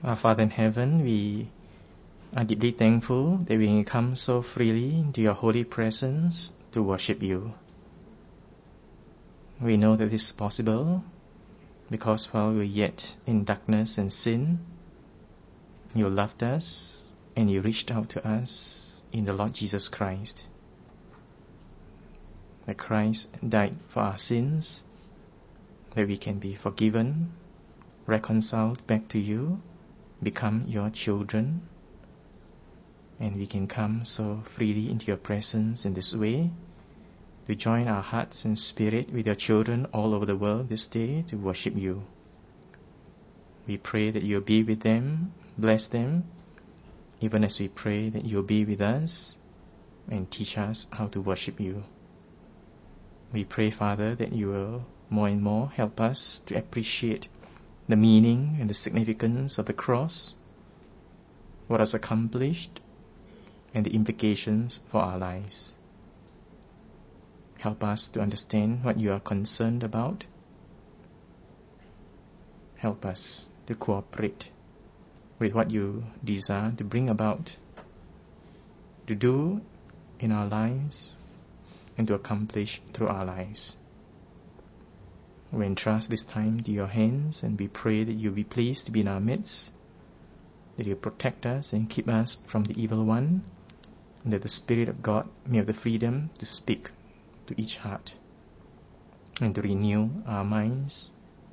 Our Father in heaven, we are deeply thankful that we can come so freely into your holy presence to worship you. We know that this is possible because while we were yet in darkness and sin, you loved us and you reached out to us in the Lord Jesus Christ. That Christ died for our sins, that we can be forgiven, reconciled back to you, become your children, and we can come so freely into your presence in this way to join our hearts and spirit with your children all over the world this day to worship you. We pray that you'll be with them, bless them, even as we pray that you'll be with us and teach us how to worship you. We pray, Father, that you will more and more help us to appreciate the meaning and the significance of the cross, what has accomplished, and the implications for our lives. Help us to understand what you are concerned about. Help us to cooperate with what you desire to bring about, to do in our lives, and to accomplish through our lives. We entrust this time to your hands, and we pray that you'll be pleased to be in our midst, that you protect us and keep us from the evil one, and that the Spirit of God may have the freedom to speak to each heart and to renew our minds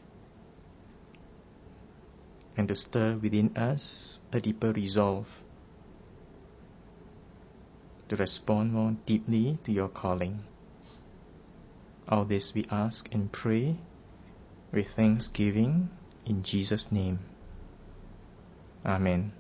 and to stir within us a deeper resolve to respond more deeply to your calling. All this we ask and pray with thanksgiving in Jesus' name. Amen.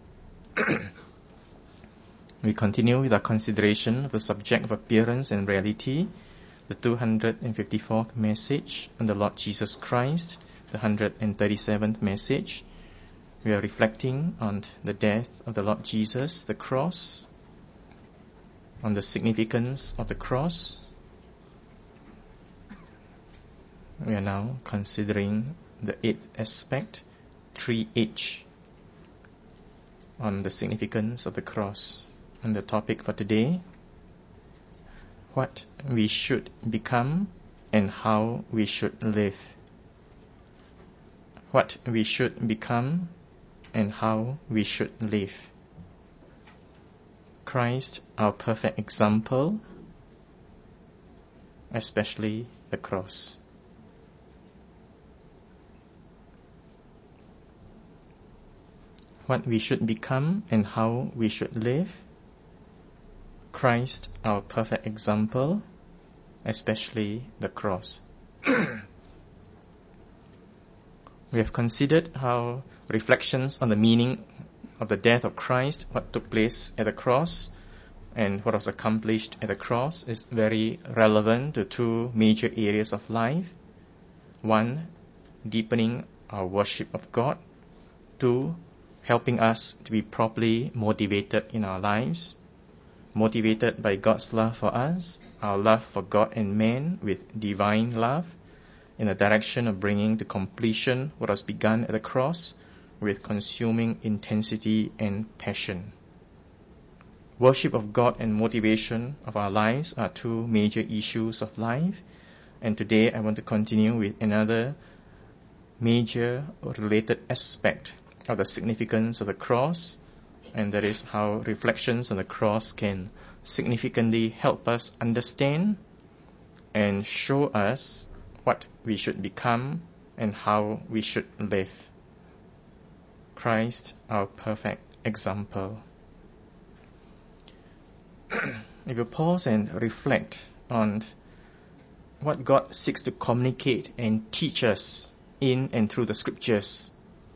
We continue with our consideration of the subject of appearance and reality, the 254th message on the Lord Jesus Christ, the 137th message. We are reflecting on the death of the Lord Jesus, the cross, on the significance of the cross. We are now considering the 8th aspect, 3H, on the significance of the cross. And the topic for today, what we should become and how we should live. What we should become and how we should live. Christ, our perfect example, especially the cross. What we should become and how we should live. Christ, our perfect example, especially the cross. We have considered how reflections on the meaning of the death of Christ, what took place at the cross, and what was accomplished at the cross is very relevant to two major areas of life. One, deepening our worship of God. Two, helping us to be properly motivated in our lives. Motivated by God's love for us, our love for God and man with divine love, in the direction of bringing to completion what was begun at the cross with consuming intensity and passion. Worship of God and motivation of our lives are two major issues of life, and today I want to continue with another major or related aspect of the significance of the cross, and that is how reflections on the cross can significantly help us understand and show us what we should become and how we should live. Christ, our perfect example. If you pause and reflect on what God seeks to communicate and teach us in and through the scriptures,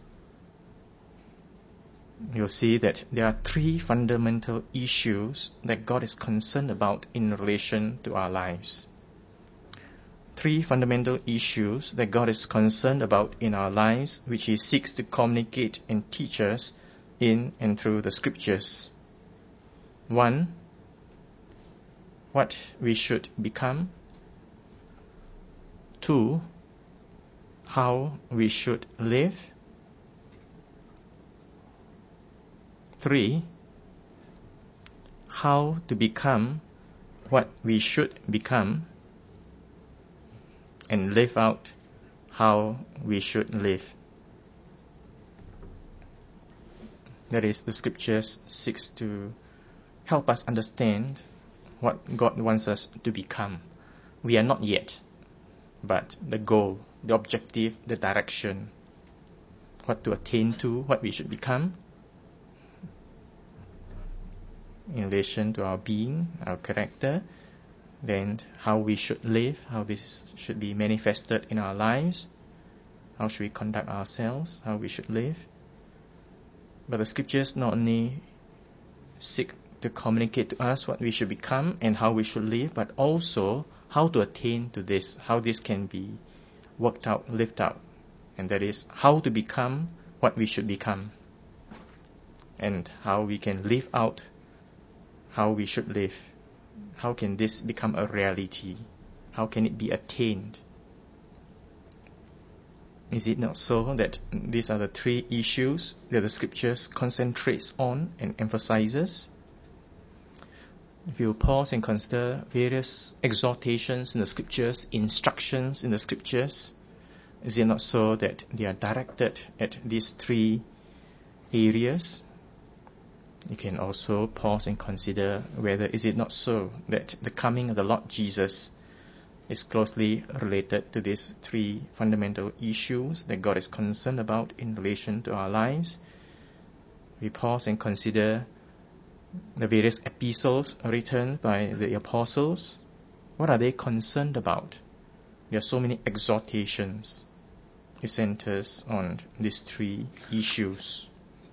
you'll see that there are three fundamental issues that God is concerned about in relation to our lives. Three fundamental issues that God is concerned about in our lives, which He seeks to communicate and teach us in and through the scriptures. One, what we should become. Two, how we should live. 3, how to become what we should become and live out how we should live. That is, the scriptures seeks to help us understand what God wants us to become. We are not yet, but the goal, the objective, the direction, what to attain to, what we should become in relation to our being, our character, then how we should live, how this should be manifested in our lives, how should we conduct ourselves, how we should live. But the scriptures not only seek to communicate to us what we should become and how we should live, but also how to attain to this, how this can be worked out, lived out. And that is how to become what we should become and how we can live out how we should live. How can this become a reality? How can it be attained? Is it not so that these are the 3 issues that the scriptures concentrates on and emphasizes? If you pause and consider various exhortations in the scriptures, instructions in the scriptures, is it not so that they are directed at these 3 areas? You can also pause and consider whether is it not so that the coming of the Lord Jesus is closely related to these 3 fundamental issues that God is concerned about in relation to our lives. We pause and consider the various epistles written by the apostles. What are they concerned about? There are so many exhortations. It centers on these 3 issues.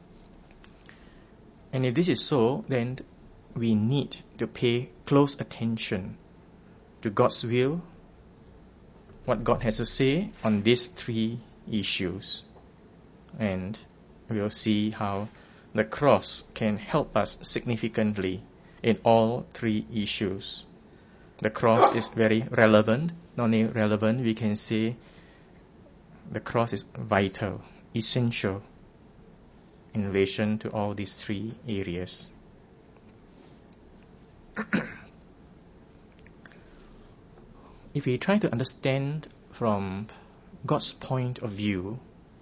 And if this is so, then we need to pay close attention to God's will, what God has to say on these 3 issues. And we'll see how the cross can help us significantly in all 3 issues. The cross is very relevant. Not only relevant, we can say the cross is vital, essential in relation to all these 3 areas. If we try to understand from God's point of view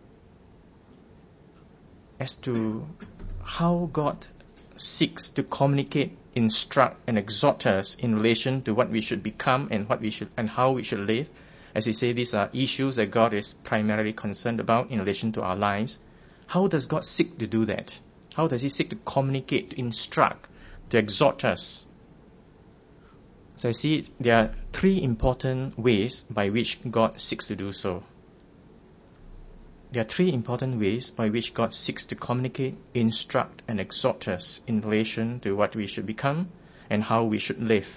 as to how God seeks to communicate, instruct, and exhort us in relation to what we should become and what we should and how we should live, as we say, these are issues that God is primarily concerned about in relation to our lives. How does God seek to do that? How does He seek to communicate, to instruct, to exhort us? So I see there are 3 important ways by which God seeks to do so. There are 3 important ways by which God seeks to communicate, instruct, and exhort us in relation to what we should become and how we should live.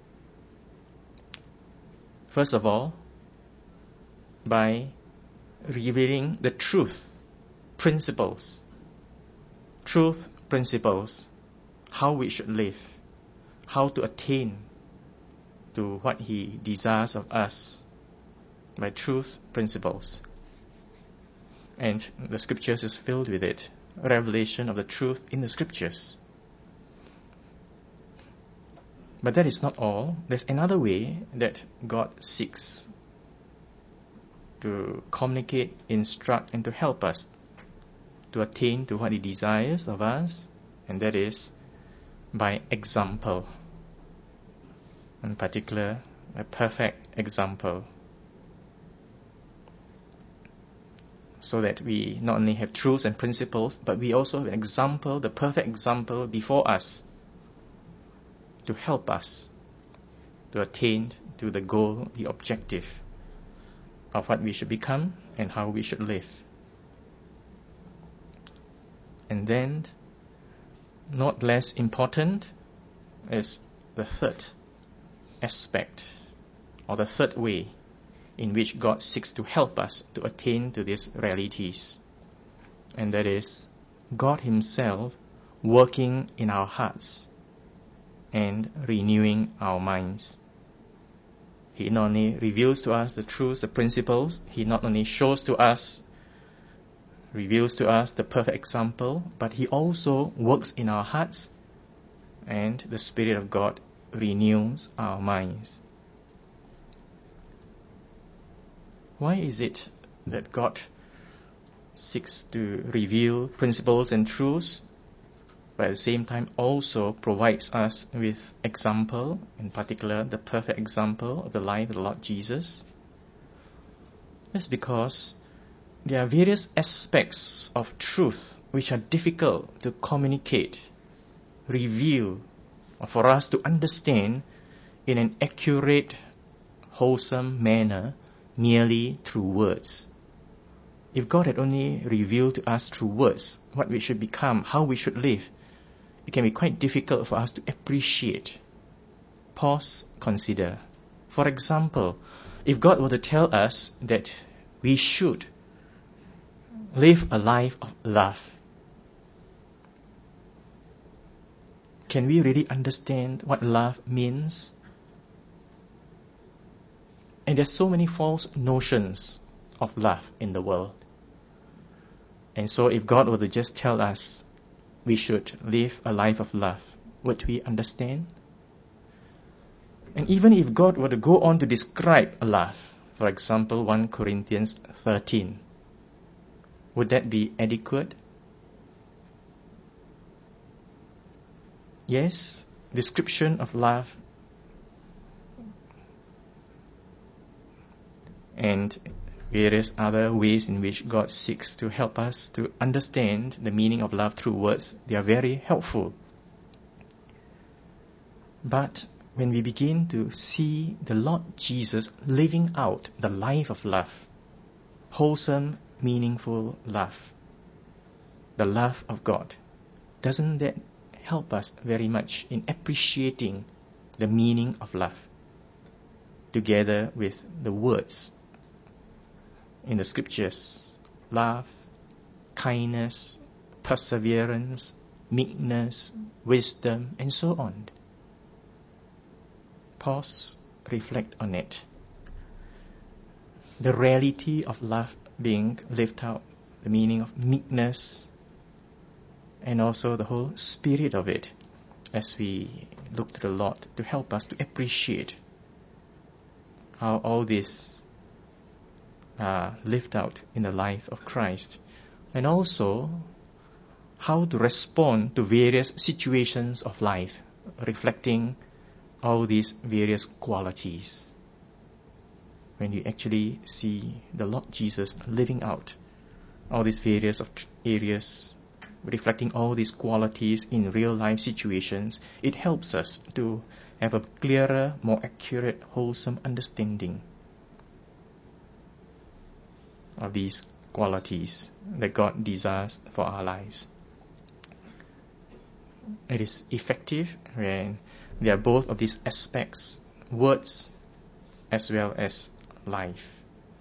First of all, by revealing the truth principles, how we should live, how to attain to what He desires of us by truth principles. And the scriptures is filled with it, revelation of the truth in the scriptures. But that is not all. There's another way that God seeks to communicate, instruct, and to help us to attain to what He desires of us, and that is by example. In particular, a perfect example. So that we not only have truths and principles, but we also have an example, the perfect example before us to help us to attain to the goal, the objective of what we should become and how we should live. And then, not less important, is the third aspect, or the third way in which God seeks to help us to attain to these realities. And that is God Himself working in our hearts and renewing our minds. He not only reveals to us the truths, the principles, He not only shows to us reveals to us the perfect example, but He also works in our hearts, and the Spirit of God renews our minds. Why is it that God seeks to reveal principles and truths, but at the same time also provides us with example, in particular the perfect example of the life of the Lord Jesus? That's because there are various aspects of truth which are difficult to communicate, reveal, or for us to understand in an accurate, wholesome manner merely through words. If God had only revealed to us through words what we should become, how we should live, it can be quite difficult for us to appreciate. Pause, consider. For example, if God were to tell us that we should live a life of love, can we really understand what love means? And there's so many false notions of love in the world. And so if God were to just tell us we should live a life of love, would we understand? And even if God were to go on to describe love, for example, 1 Corinthians 13, would that be adequate? Yes, description of love and various other ways in which God seeks to help us to understand the meaning of love through words, they are very helpful. But when we begin to see the Lord Jesus living out the life of love, wholesome, meaningful love, the love of God, doesn't that help us very much in appreciating the meaning of love, together with the words in the scriptures: love, kindness, perseverance, meekness, wisdom, and so on. Pause, reflect on it. The reality of love being lived out, the meaning of meekness, and also the whole spirit of it, as we look to the Lord to help us to appreciate how all this lived out in the life of Christ, and also how to respond to various situations of life, reflecting all these various qualities. When you actually see the Lord Jesus living out all these various areas, reflecting all these qualities in real life situations, it helps us to have a clearer, more accurate, wholesome understanding of these qualities that God desires for our lives. It is effective when there are both of these aspects, words as well as life.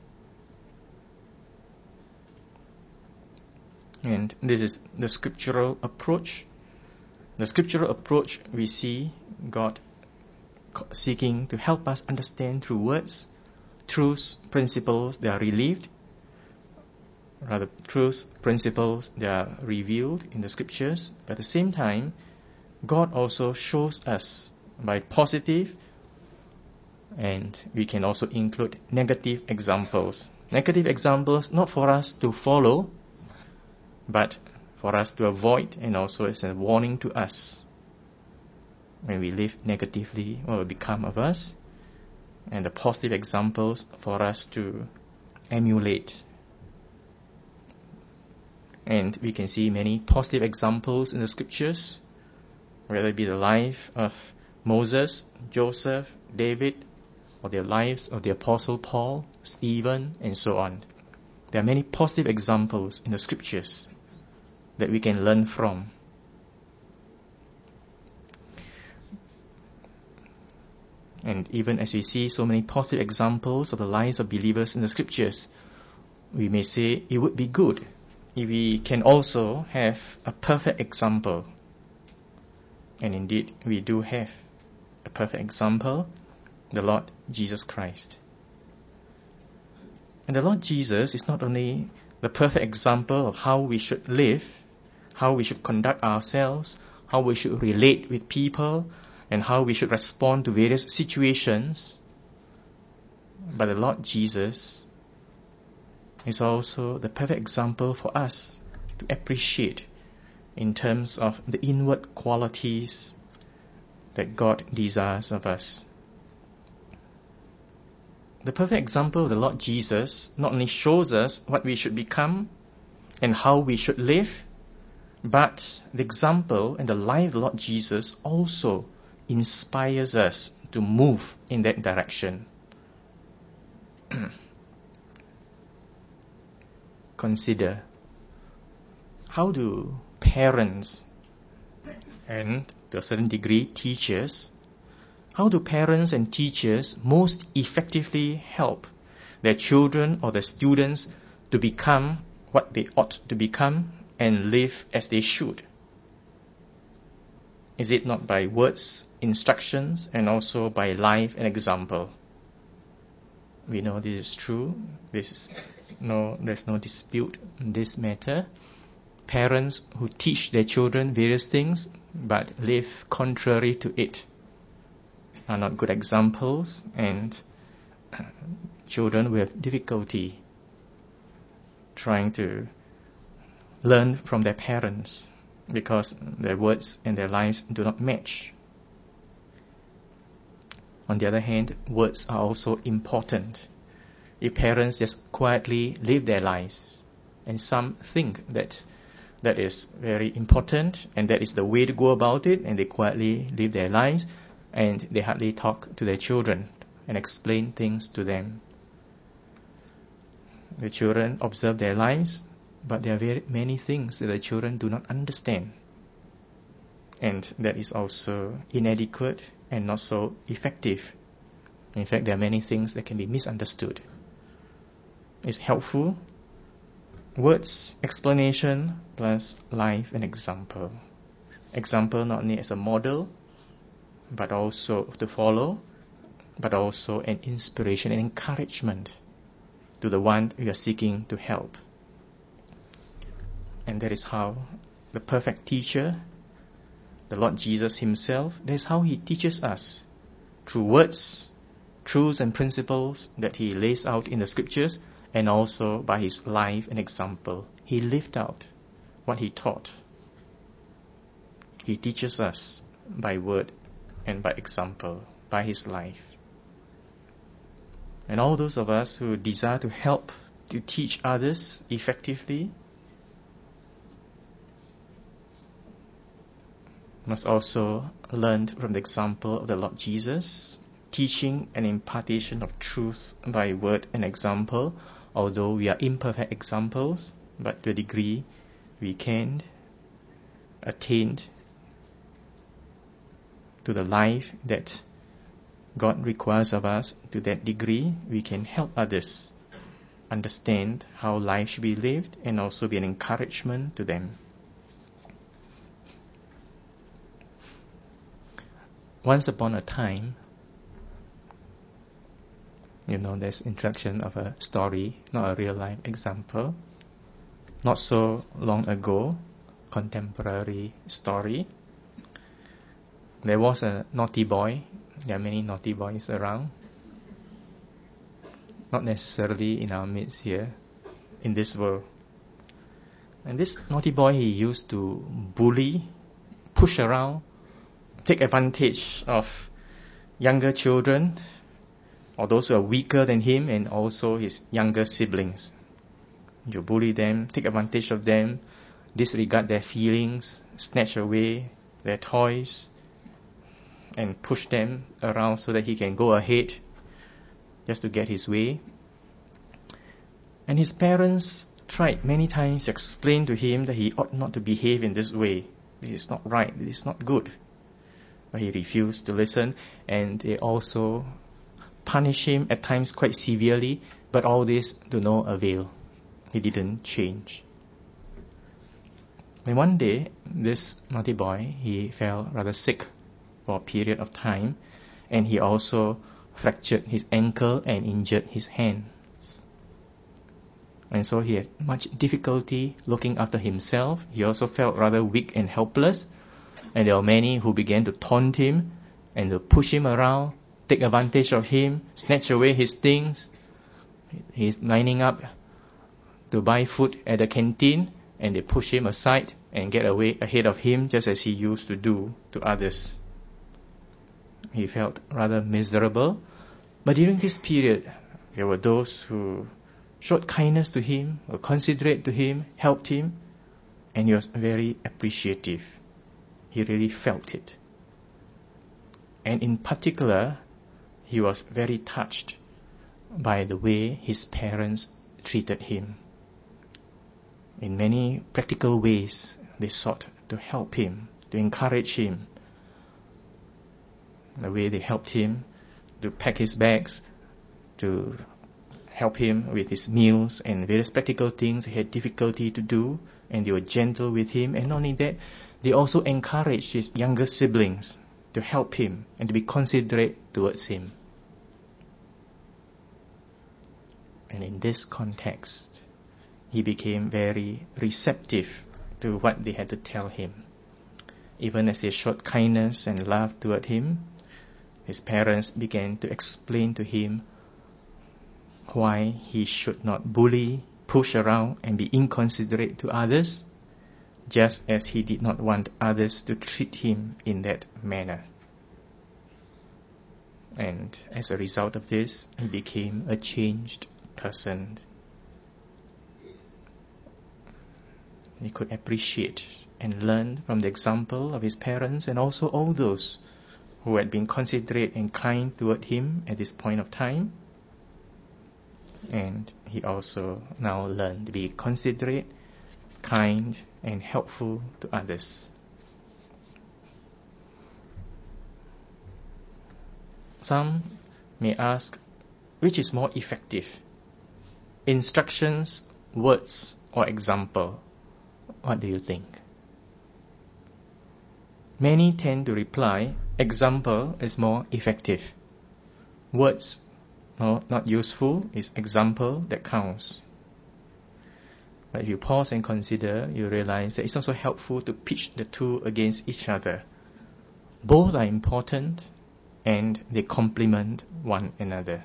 And this is the scriptural approach. The scriptural approach, we see God seeking to help us understand through words, truths, principles, they are relieved. Rather, truths, principles, they are revealed in the scriptures. But at the same time, God also shows us by positive, and we can also include negative examples. Negative examples not for us to follow, but for us to avoid, and also as a warning to us. When we live negatively, what will become of us? And the positive examples for us to emulate. And we can see many positive examples in the scriptures, whether it be the life of Moses, Joseph, David, or their lives of the Apostle Paul, Stephen, and so on. There are many positive examples in the scriptures that we can learn from. And even as we see so many positive examples of the lives of believers in the scriptures, we may say it would be good if we can also have a perfect example. And indeed, we do have a perfect example, the Lord Jesus Christ. And the Lord Jesus is not only the perfect example of how we should live, how we should conduct ourselves, how we should relate with people, and how we should respond to various situations. But the Lord Jesus is also the perfect example for us to appreciate in terms of the inward qualities that God desires of us. The perfect example of the Lord Jesus not only shows us what we should become and how we should live, but the example and the life of the Lord Jesus also inspires us to move in that direction. Consider, how do parents and, to a certain degree, teachers, how do parents and teachers most effectively help their children or their students to become what they ought to become and live as they should? Is it not by words, instructions, and also by life and example? We know this is true. There's no dispute in this matter. Parents who teach their children various things but live contrary to it are not good examples, and children will have difficulty trying to learn from their parents because their words and their lives do not match. On the other hand, words are also important. If parents just quietly live their lives, and some think that that is very important and that is the way to go about it, and they quietly live their lives and they hardly talk to their children and explain things to them. The children observe their lives, but there are very many things that the children do not understand, and that is also inadequate and not so effective. In fact, there are many things that can be misunderstood. It's helpful words, explanation, plus life and example. Example not only as a model, but also to follow, but also an inspiration and encouragement to the one we are seeking to help. And that is how the perfect teacher, the Lord Jesus himself, that is how he teaches us, through words, truths and principles that he lays out in the scriptures, and also by his life and example. He lived out what he taught. He teaches us by word and by example, by his life. And all those of us who desire to help to teach others effectively must also learn from the example of the Lord Jesus, teaching and impartation of truth by word and example. Although we are imperfect examples, but to a degree we can attain to the life that God requires of us. To that degree, we can help others understand how life should be lived and also be an encouragement to them. Once upon a time, there's introduction of a story, not a real life example. Not so long ago, contemporary story. There was a naughty boy. There are many naughty boys around. Not necessarily in our midst here, in this world. And this naughty boy, he used to bully, push around, take advantage of younger children, or those who are weaker than him, and also his younger siblings. You bully them, take advantage of them, disregard their feelings, snatch away their toys, and push them around so that he can go ahead just to get his way. And his parents tried many times to explain to him that he ought not to behave in this way. This is not right, this is not good. But he refused to listen, and they also punish him at times quite severely, but all this to no avail. He didn't change. And one day, this naughty boy, he fell rather sick for a period of time, and he also fractured his ankle and injured his hand. And so he had much difficulty looking after himself. He also felt rather weak and helpless. And there were many who began to taunt him and to push him around, take advantage of him, snatch away his things. He's lining up to buy food at the canteen, and they push him aside and get away ahead of him, just as he used to do to others. He felt rather miserable. But during this period, there were those who showed kindness to him, were considerate to him, helped him, and he was very appreciative. He really felt it. And in particular, he was very touched by the way his parents treated him. In many practical ways, they sought to help him, to encourage him. The way they helped him to pack his bags, to help him with his meals and various practical things he had difficulty to do, and they were gentle with him. And not only that, they also encouraged his younger siblings to help him and to be considerate towards him. And in this context, he became very receptive to what they had to tell him. Even as they showed kindness and love toward him, his parents began to explain to him why he should not bully, push around, and be inconsiderate to others, just as he did not want others to treat him in that manner. And as a result of this, he became a changed person. He could appreciate and learn from the example of his parents and also all those who had been considerate and kind toward him at this point of time. And he also now learned to be considerate, kind, and helpful to others. Some may ask, which is more effective? Instructions, words, or example? What do you think? Many tend to reply, example is more effective. Words not useful, it's example that counts. But if you pause and consider, you realize that it's also helpful to pitch the two against each other. Both are important and they complement one another.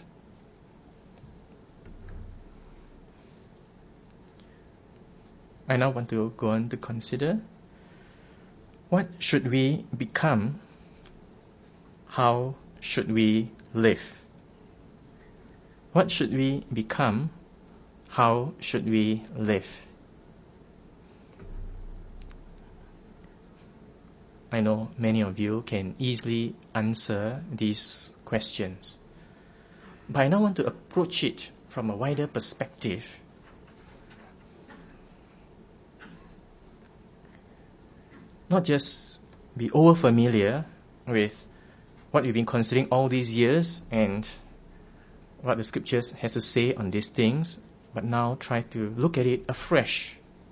I now want to go on to consider, what should we become? How should we live? What should we become? How should we live? I know many of you can easily answer these questions, but I now want to approach it from a wider perspective. Not just be over familiar with what we've been considering all these years and what the scriptures has to say on these things, but now try to look at it afresh.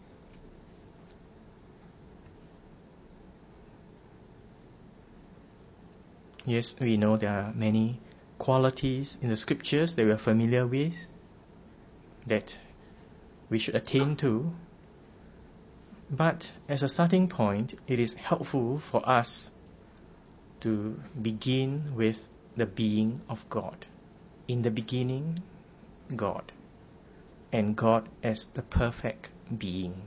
Yes, we know there are many qualities in the scriptures that we are familiar with, that we should attain to. But as a starting point, it is helpful for us to begin with the being of God. In the beginning, God. And God as the perfect being.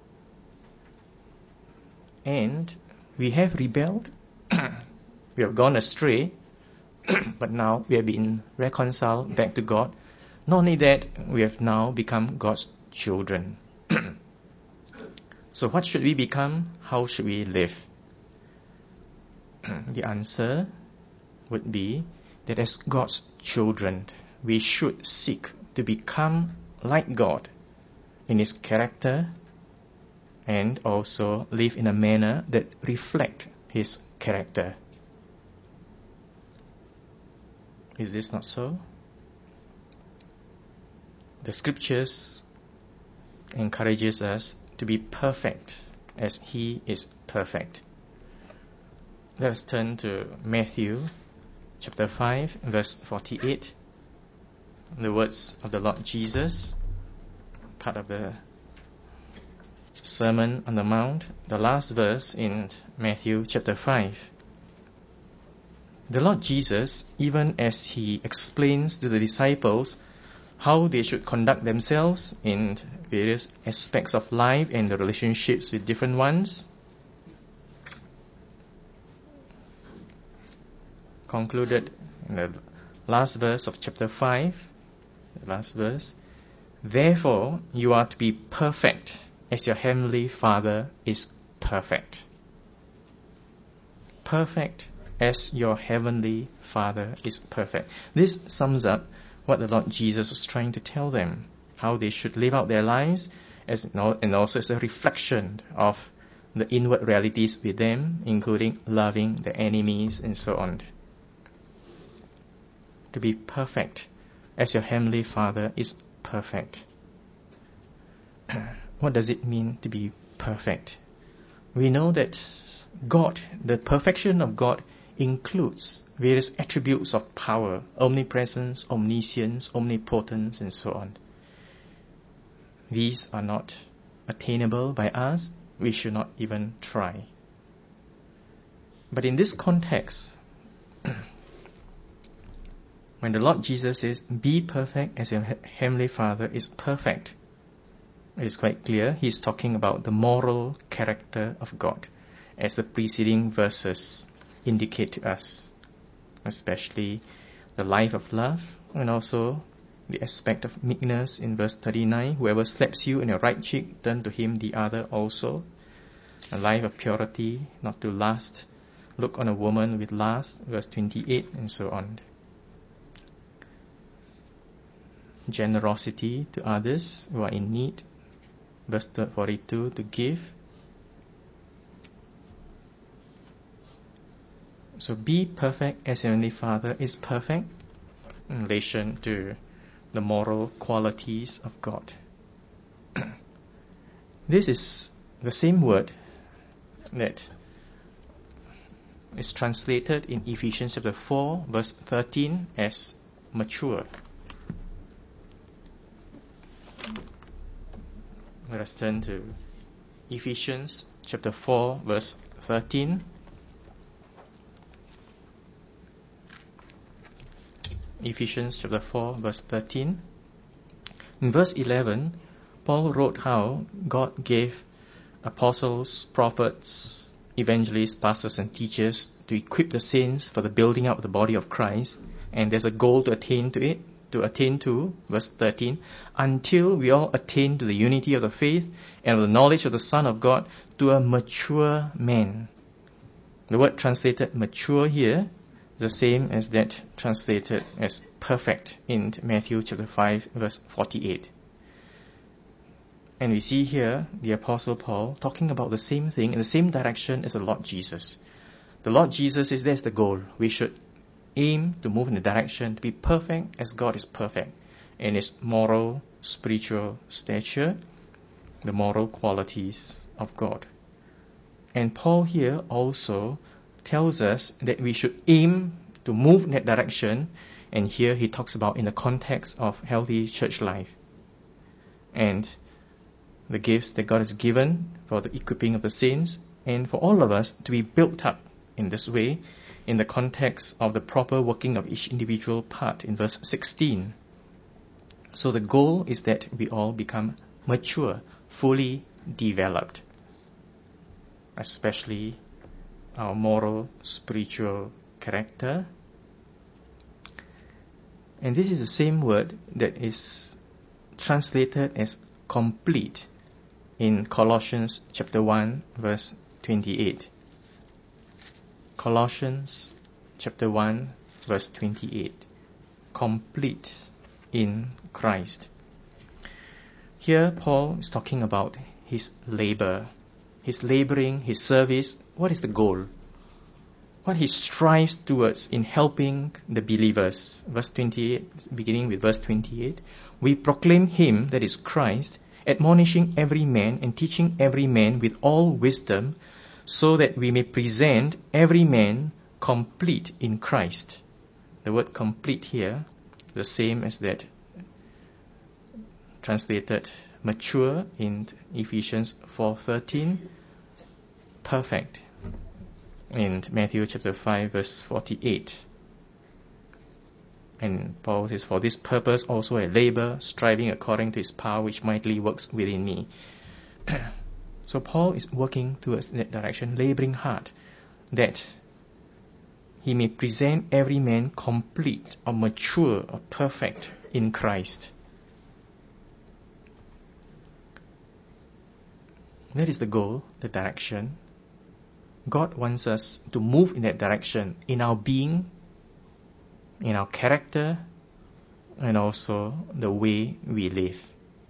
And we have rebelled, we have gone astray, but now we have been reconciled back to God. Not only that, we have now become God's children. So what should we become? How should we live? The answer would be that as God's children, we should seek to become like God in His character and also live in a manner that reflects His character. Is this not so? The scriptures encourages us to be perfect as He is perfect. Let us turn to Matthew chapter 5, verse 48. The words of the Lord Jesus, part of the Sermon on the Mount, the last verse in Matthew chapter 5. The Lord Jesus, even as he explains to the disciples how they should conduct themselves in various aspects of life and the relationships with different ones, concluded in the last verse of chapter 5, the last verse, "Therefore you are to be perfect as your heavenly Father is perfect." Perfect as your heavenly Father is perfect. This sums up what the Lord Jesus was trying to tell them, how they should live out their lives, and also as a reflection of the inward realities with them, including loving their enemies and so on. To be perfect as your heavenly Father is perfect. What does it mean to be perfect? We know that God, the perfection of God, includes various attributes of power, omnipresence, omniscience, omnipotence, and so on. These are not attainable by us. We should not even try. But in this context, when the Lord Jesus says, "Be perfect as your heavenly Father is perfect," it is quite clear He's talking about the moral character of God, as the preceding verses indicate to us, especially the life of love and also the aspect of meekness in verse 39. "Whoever slaps you in your right cheek, turn to him the other also." A life of purity, not to lust, look on a woman with lust, verse 28, and so on. Generosity to others who are in need, verse 42, to give. So be perfect as your Heavenly Father is perfect in relation to the moral qualities of God. This is the same word that is translated in Ephesians chapter 4, verse 13 as mature. Let us turn to Ephesians chapter 4, verse 13. Ephesians chapter 4, verse 13. In verse 11, Paul wrote how God gave apostles, prophets, evangelists, pastors, and teachers to equip the saints for the building up of the body of Christ. And there's a goal to attain to, verse 13, until we all attain to the unity of the faith and of the knowledge of the Son of God, to a mature man. The word translated mature here is the same as that translated as perfect in Matthew chapter 5, verse 48. And we see here the Apostle Paul talking about the same thing in the same direction as the Lord Jesus. The Lord Jesus says that's the goal. We should aim to move in the direction to be perfect as God is perfect in His moral, spiritual stature, the moral qualities of God. And Paul here also tells us that we should aim to move in that direction, and here he talks about in the context of healthy church life and the gifts that God has given for the equipping of the saints, and for all of us to be built up in this way in the context of the proper working of each individual part in verse 16. So the goal is that we all become mature, fully developed, especially our moral, spiritual character. And this is the same word that is translated as complete in Colossians chapter 1, verse 28. Colossians chapter 1, verse 28. Complete in Christ. Here Paul is talking about his labor, his laboring, his service. What is the goal? What he strives towards in helping the believers. Verse 28, beginning with verse 28. We proclaim him, that is Christ, admonishing every man and teaching every man with all wisdom, so that we may present every man complete in Christ. The word complete here, the same as that translated mature in Ephesians 4:13, perfect in Matthew chapter 5 verse 48. And Paul says, for this purpose also I labor, striving according to his power which mightily works within me. So Paul is working towards that direction, laboring hard, that he may present every man complete or mature or perfect in Christ. That is the goal, the direction. God wants us to move in that direction in our being, in our character, and also the way we live.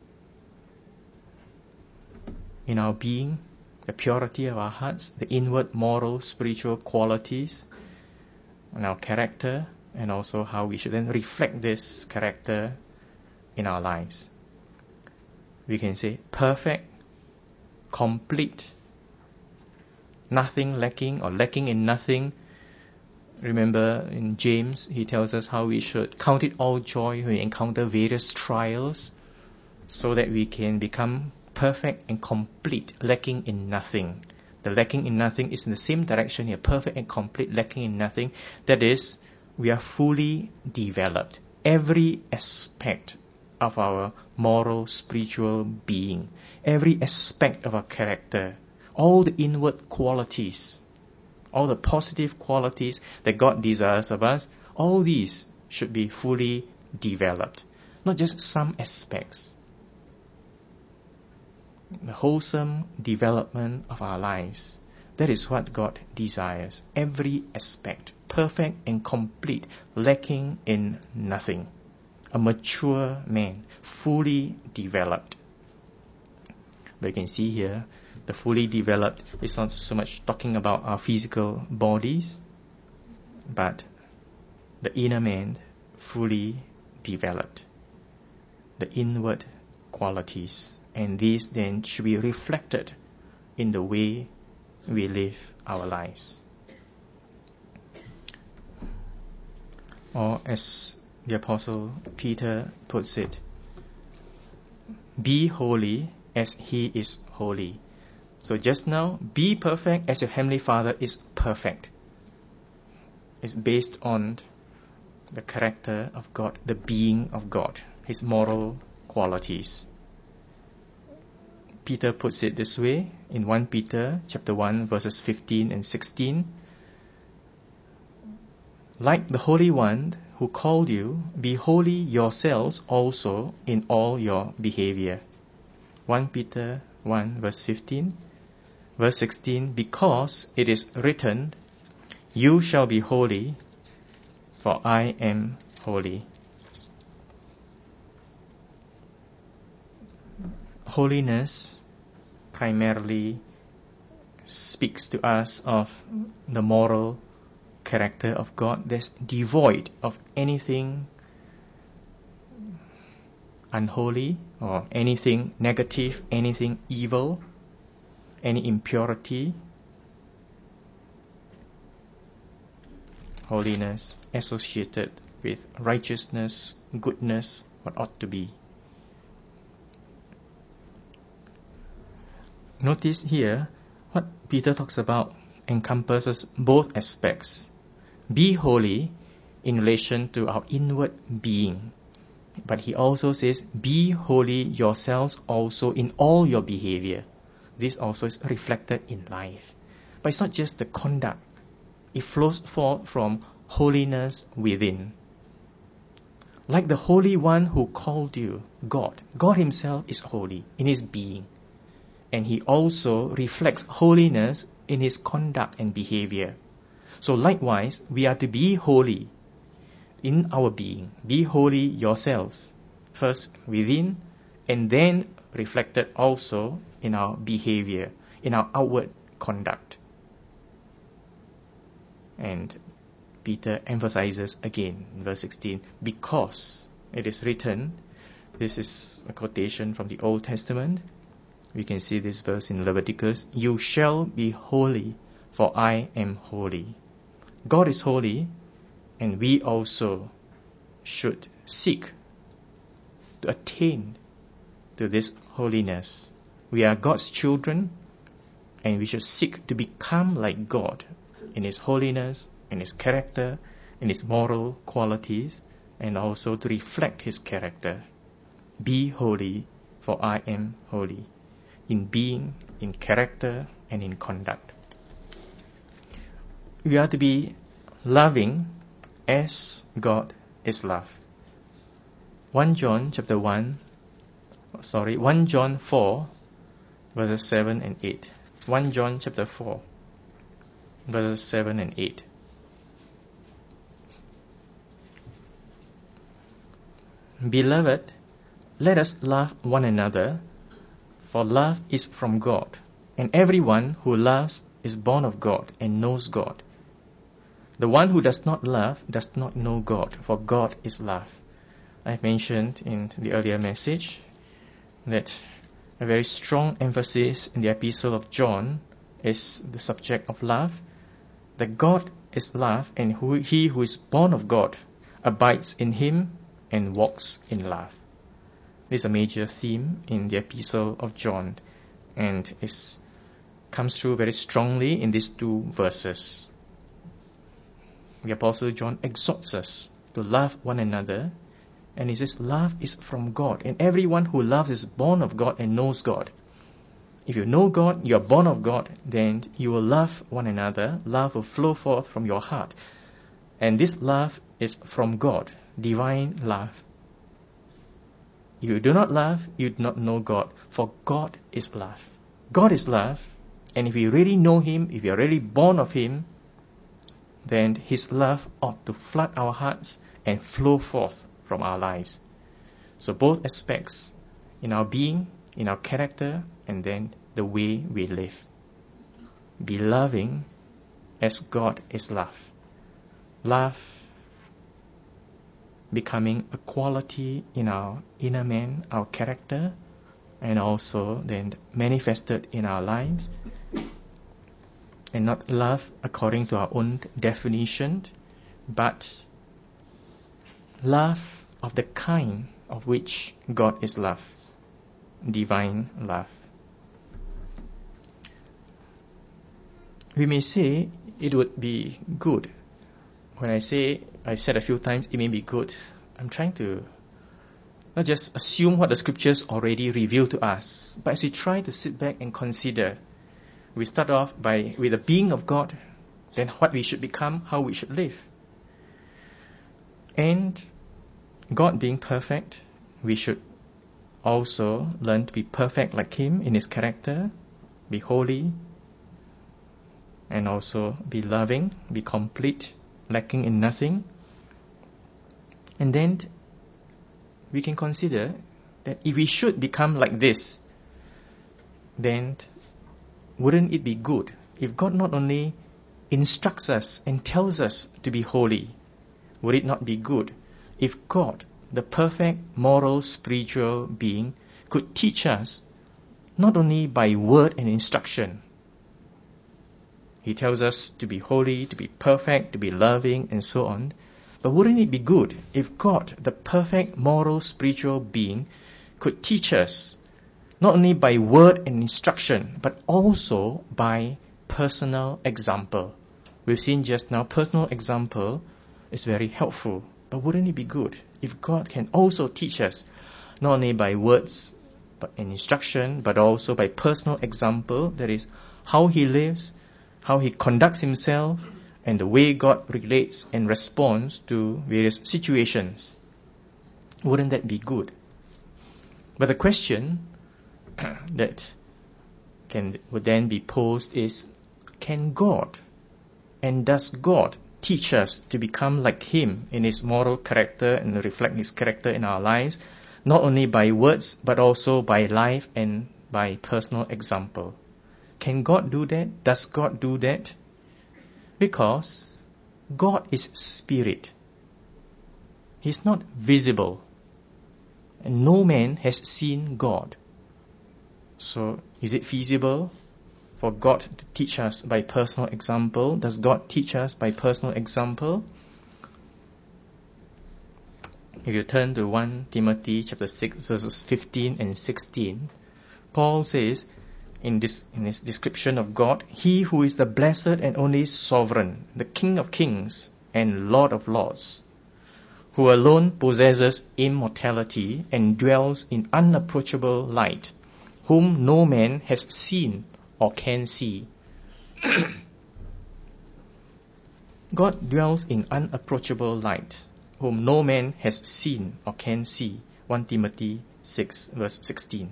In our being, the purity of our hearts, the inward moral, spiritual qualities, and our character, and also how we should then reflect this character in our lives. We can say perfect, complete, nothing lacking or lacking in nothing. Remember in James, he tells us how we should count it all joy when we encounter various trials, so that we can become perfect and complete, lacking in nothing. The lacking in nothing is in the same direction here, perfect and complete, lacking in nothing. That is, we are fully developed. Every aspect of our moral, spiritual being, every aspect of our character, all the inward qualities, all the positive qualities that God desires of us, all these should be fully developed. Not just some aspects. The wholesome development of our lives. That is what God desires. Every aspect, perfect and complete, lacking in nothing. A mature man, fully developed. But you can see here, the fully developed is not so much talking about our physical bodies, but the inner man fully developed. The inward qualities. And these then should be reflected in the way we live our lives. Or as the Apostle Peter puts it, be holy as he is holy. So just now, be perfect as your Heavenly Father is perfect. It's based on the character of God, the being of God, his moral qualities. Peter puts it this way in 1 Peter chapter 1 verses 15 and 16. Like the Holy One who called you, be holy yourselves also in all your behavior. 1 Peter 1 verse 15. Verse 16, because it is written, you shall be holy, for I am holy. Holiness primarily speaks to us of the moral character of God that's devoid of anything unholy or anything negative, anything evil, any impurity. Holiness associated with righteousness, goodness, what ought to be. Notice here, what Peter talks about encompasses both aspects. Be holy in relation to our inward being. But he also says, be holy yourselves also in all your behavior. This also is reflected in life. But it's not just the conduct. It flows forth from holiness within. Like the Holy One who called you, God. God himself is holy in his being. And he also reflects holiness in his conduct and behavior. So likewise, we are to be holy in our being. Be holy yourselves, first within, and then reflected also in our behavior, in our outward conduct. And Peter emphasizes again in verse 16, because it is written, this is a quotation from the Old Testament. We can see this verse in Leviticus, you shall be holy, for I am holy. God is holy, and we also should seek to attain to this holiness. We are God's children, and we should seek to become like God in His holiness, in His character, in His moral qualities, and also to reflect His character. Be holy, for I am holy, in being, in character, and in conduct. We are to be loving as God is love. 1 John 4, verses 7 and 8. 1 John chapter 4, verses 7 and 8. Beloved, let us love one another, for love is from God, and everyone who loves is born of God and knows God. The one who does not love does not know God, for God is love. I mentioned in the earlier message that a very strong emphasis in the epistle of John is the subject of love, that God is love, and he who is born of God abides in Him and walks in love. This is a major theme in the epistle of John, and comes through very strongly in these two verses. The Apostle John exhorts us to love one another, and he says love is from God, and everyone who loves is born of God and knows God. If you know God, you are born of God, then you will love one another. Love will flow forth from your heart, and this love is from God, divine love. If you do not love, you do not know God, for God is love. God is love, and if we really know Him, if we are really born of Him, then His love ought to flood our hearts and flow forth from our lives. So both aspects, in our being, in our character, and then the way we live. Be loving as God is love. Love becoming a quality in our inner man, our character, and also then manifested in our lives, and not love according to our own definition, but love of the kind of which God is love, divine love. We may say it would be good. When I said a few times it may be good, I'm trying to not just assume what the scriptures already reveal to us, but as we try to sit back and consider, we start off with the being of God, then what we should become, how we should live. And God being perfect, we should also learn to be perfect like Him in His character, be holy, and also be loving, be complete, lacking in nothing. And then we can consider that if we should become like this, then wouldn't it be good if God not only instructs us and tells us to be holy, would it not be good if God, the perfect moral spiritual being, could teach us not only by word and instruction? He tells us to be holy, to be perfect, to be loving, and so on. But wouldn't it be good if God, the perfect moral spiritual being, could teach us not only by word and instruction, but also by personal example? We've seen just now, personal example is very helpful. But wouldn't it be good if God can also teach us not only by words and instruction, but also by personal example, that is, how He lives, how He conducts Himself, and the way God relates and responds to various situations? Wouldn't that be good? But the question that would then be posed is, can God and does God teach us to become like Him in His moral character and reflect His character in our lives, not only by words but also by life and by personal example? Can God do that? Does God do that? Because God is spirit. He's not visible, and no man has seen God. So is it feasible for God to teach us by personal example? Does God teach us by personal example? if you turn to 1 Timothy chapter 6 verses 15 and 16, Paul says in his description of God, He who is the blessed and only sovereign, the King of kings and Lord of lords, who alone possesses immortality and dwells in unapproachable light, whom no man has seen or can see. God dwells in unapproachable light, whom no man has seen or can see. 1 Timothy 6 verse 16.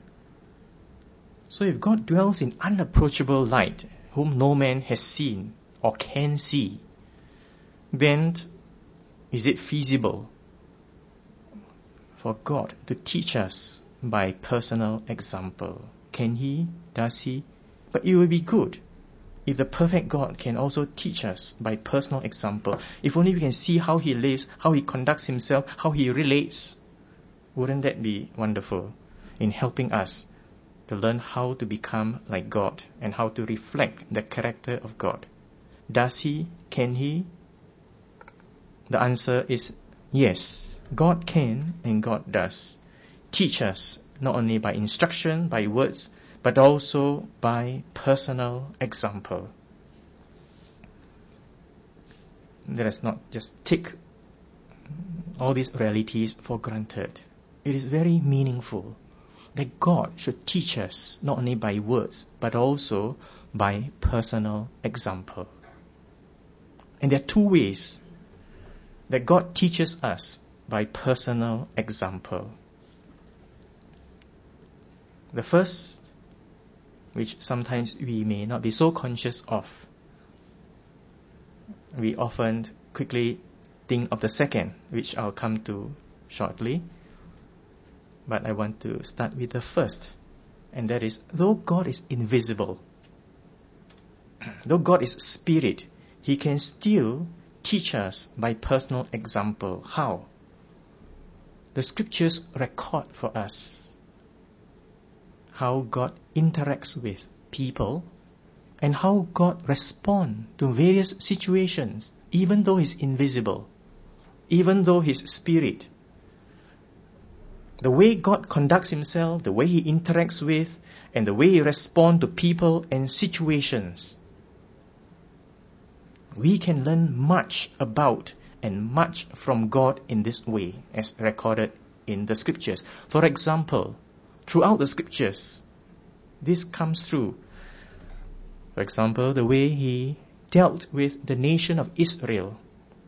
So if God dwells in unapproachable light, whom no man has seen or can see, then is it feasible for God to teach us by personal example? Can He? Does He? But it would be good if the perfect God can also teach us by personal example. If only we can see how He lives, how He conducts Himself, how He relates. Wouldn't that be wonderful in helping us to learn how to become like God and how to reflect the character of God? Does He? Can He? The answer is yes. God can and God does teach us not only by instruction, by words, but also by personal example. Let us not just take all these realities for granted. It is very meaningful that God should teach us not only by words, but also by personal example. And there are two ways that God teaches us by personal example. The first, which sometimes we may not be so conscious of, we often quickly think of the second, which I'll come to shortly. But I want to start with the first, and that is, though God is invisible, though God is spirit, He can still teach us by personal example. How? The scriptures record for us how God interacts with people and how God responds to various situations, even though He's invisible, even though He's spirit. The way God conducts Himself, the way He interacts with, and the way He responds to people and situations, we can learn much about and much from God in this way, as recorded in the scriptures. For example, throughout the scriptures, this comes through. For example, the way He dealt with the nation of Israel.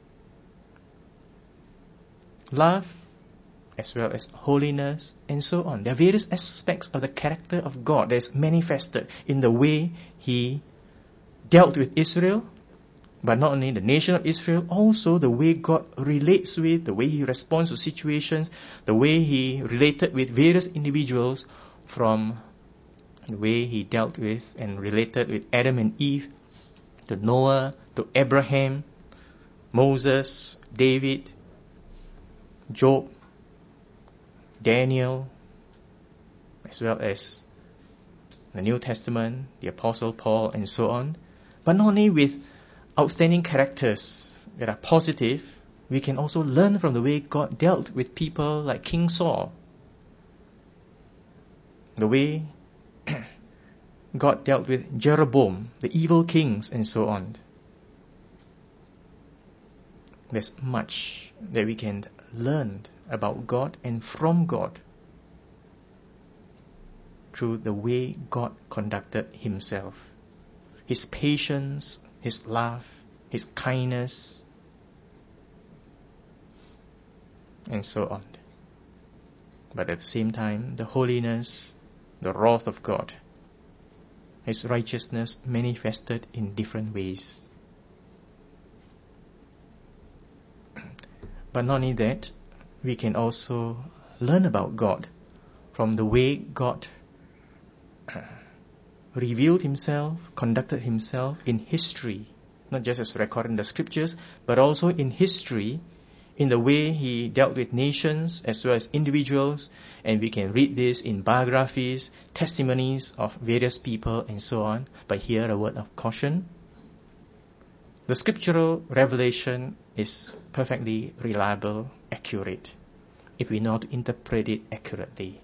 Love, as well as holiness, and so on. There are various aspects of the character of God that is manifested in the way He dealt with Israel, but not only the nation of Israel, also the way God relates with, the way He responds to situations, the way He related with various individuals, from the way He dealt with and related with Adam and Eve, to Noah, to Abraham, Moses, David, Job, Daniel, as well as the New Testament, the Apostle Paul, and so on. But not only with outstanding characters that are positive, we can also learn from the way God dealt with people like King Saul, the way God dealt with Jeroboam, the evil kings, and so on. There's much that we can learn about God and from God through the way God conducted Himself. His patience, His love, His kindness, and so on. But at the same time, the holiness, the wrath of God, His righteousness manifested in different ways. But not only that, we can also learn about God from the way God revealed Himself, conducted Himself in history, not just as recorded in the scriptures, but also in history, in the way He dealt with nations as well as individuals. And we can read this in biographies, testimonies of various people, and so on. But here a word of caution. The scriptural revelation is perfectly reliable, accurate, if we know how to interpret it accurately.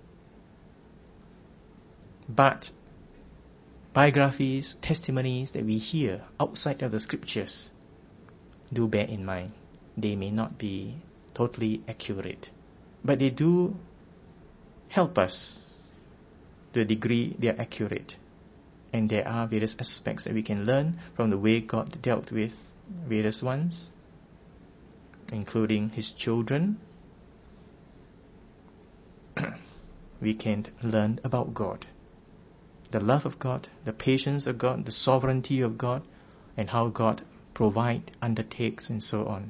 But biographies, testimonies that we hear outside of the scriptures, do bear in mind, they may not be totally accurate, but they do help us to a degree they are accurate. And there are various aspects that we can learn from the way God dealt with various ones, including His children. We can learn about God, the love of God, the patience of God, the sovereignty of God, and how God provides, undertakes, and so on.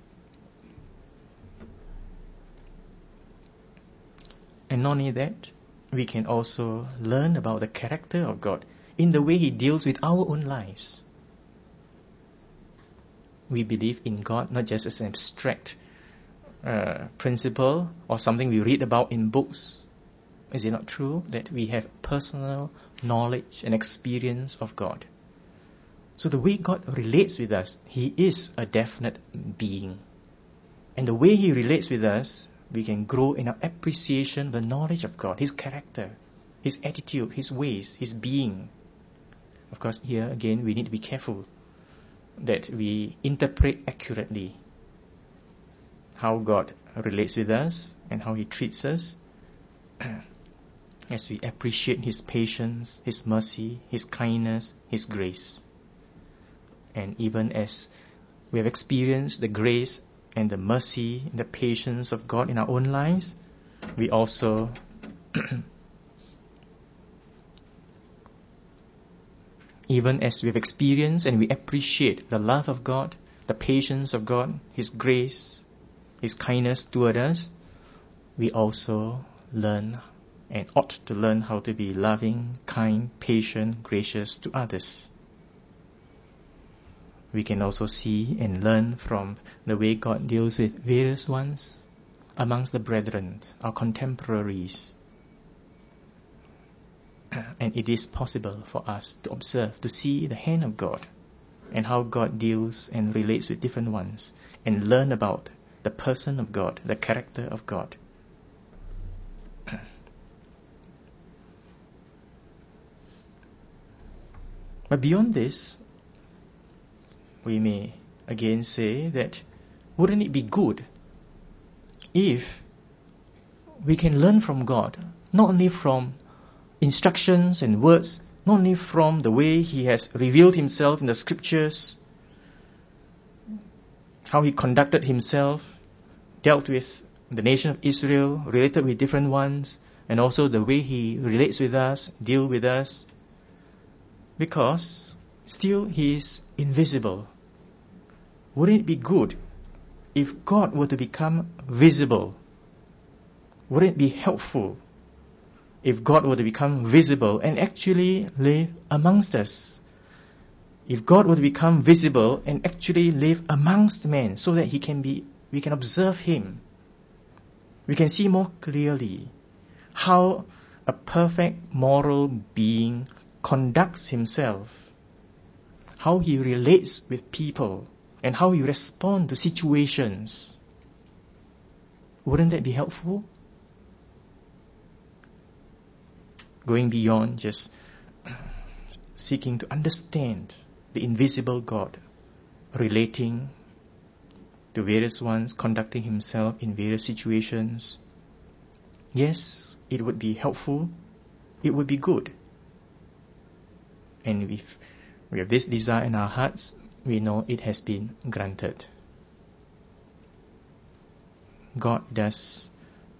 And not only that, we can also learn about the character of God in the way He deals with our own lives. We believe in God not just as an abstract principle or something we read about in books. Is it not true that we have personal knowledge and experience of God? So the way God relates with us, He is a definite being. And the way He relates with us, we can grow in our appreciation of the knowledge of God, His character, His attitude, His ways, His being. Of course, here again, we need to be careful that we interpret accurately how God relates with us and how He treats us as we appreciate His patience, His mercy, His kindness, His grace. And even as we have experienced the grace and the mercy and the patience of God in our own lives, we also even as we've experienced and we appreciate the love of God, the patience of God, His grace, His kindness toward us, we also learn and ought to learn how to be loving, kind, patient, gracious to others. We can also see and learn from the way God deals with various ones amongst the brethren, our contemporaries. And it is possible for us to observe, to see the hand of God and how God deals and relates with different ones, and learn about the person of God, the character of God. But beyond this, we may again say that wouldn't it be good if we can learn from God, not only from instructions and words, not only from the way He has revealed Himself in the scriptures, how He conducted Himself, dealt with the nation of Israel, related with different ones, and also the way He relates with us, deal with us, because still He is invisible. Wouldn't it be good if God were to become visible? Wouldn't it be helpful if God were to become visible and actually live amongst us? If God were to become visible and actually live amongst men, so that we can observe Him, we can see more clearly how a perfect moral being conducts himself, how he relates with people, and how he responds to situations. Wouldn't that be helpful? Going beyond just seeking to understand the invisible God, relating to various ones, conducting himself in various situations. Yes, it would be helpful, it would be good. And if we have this desire in our hearts, we know it has been granted. God does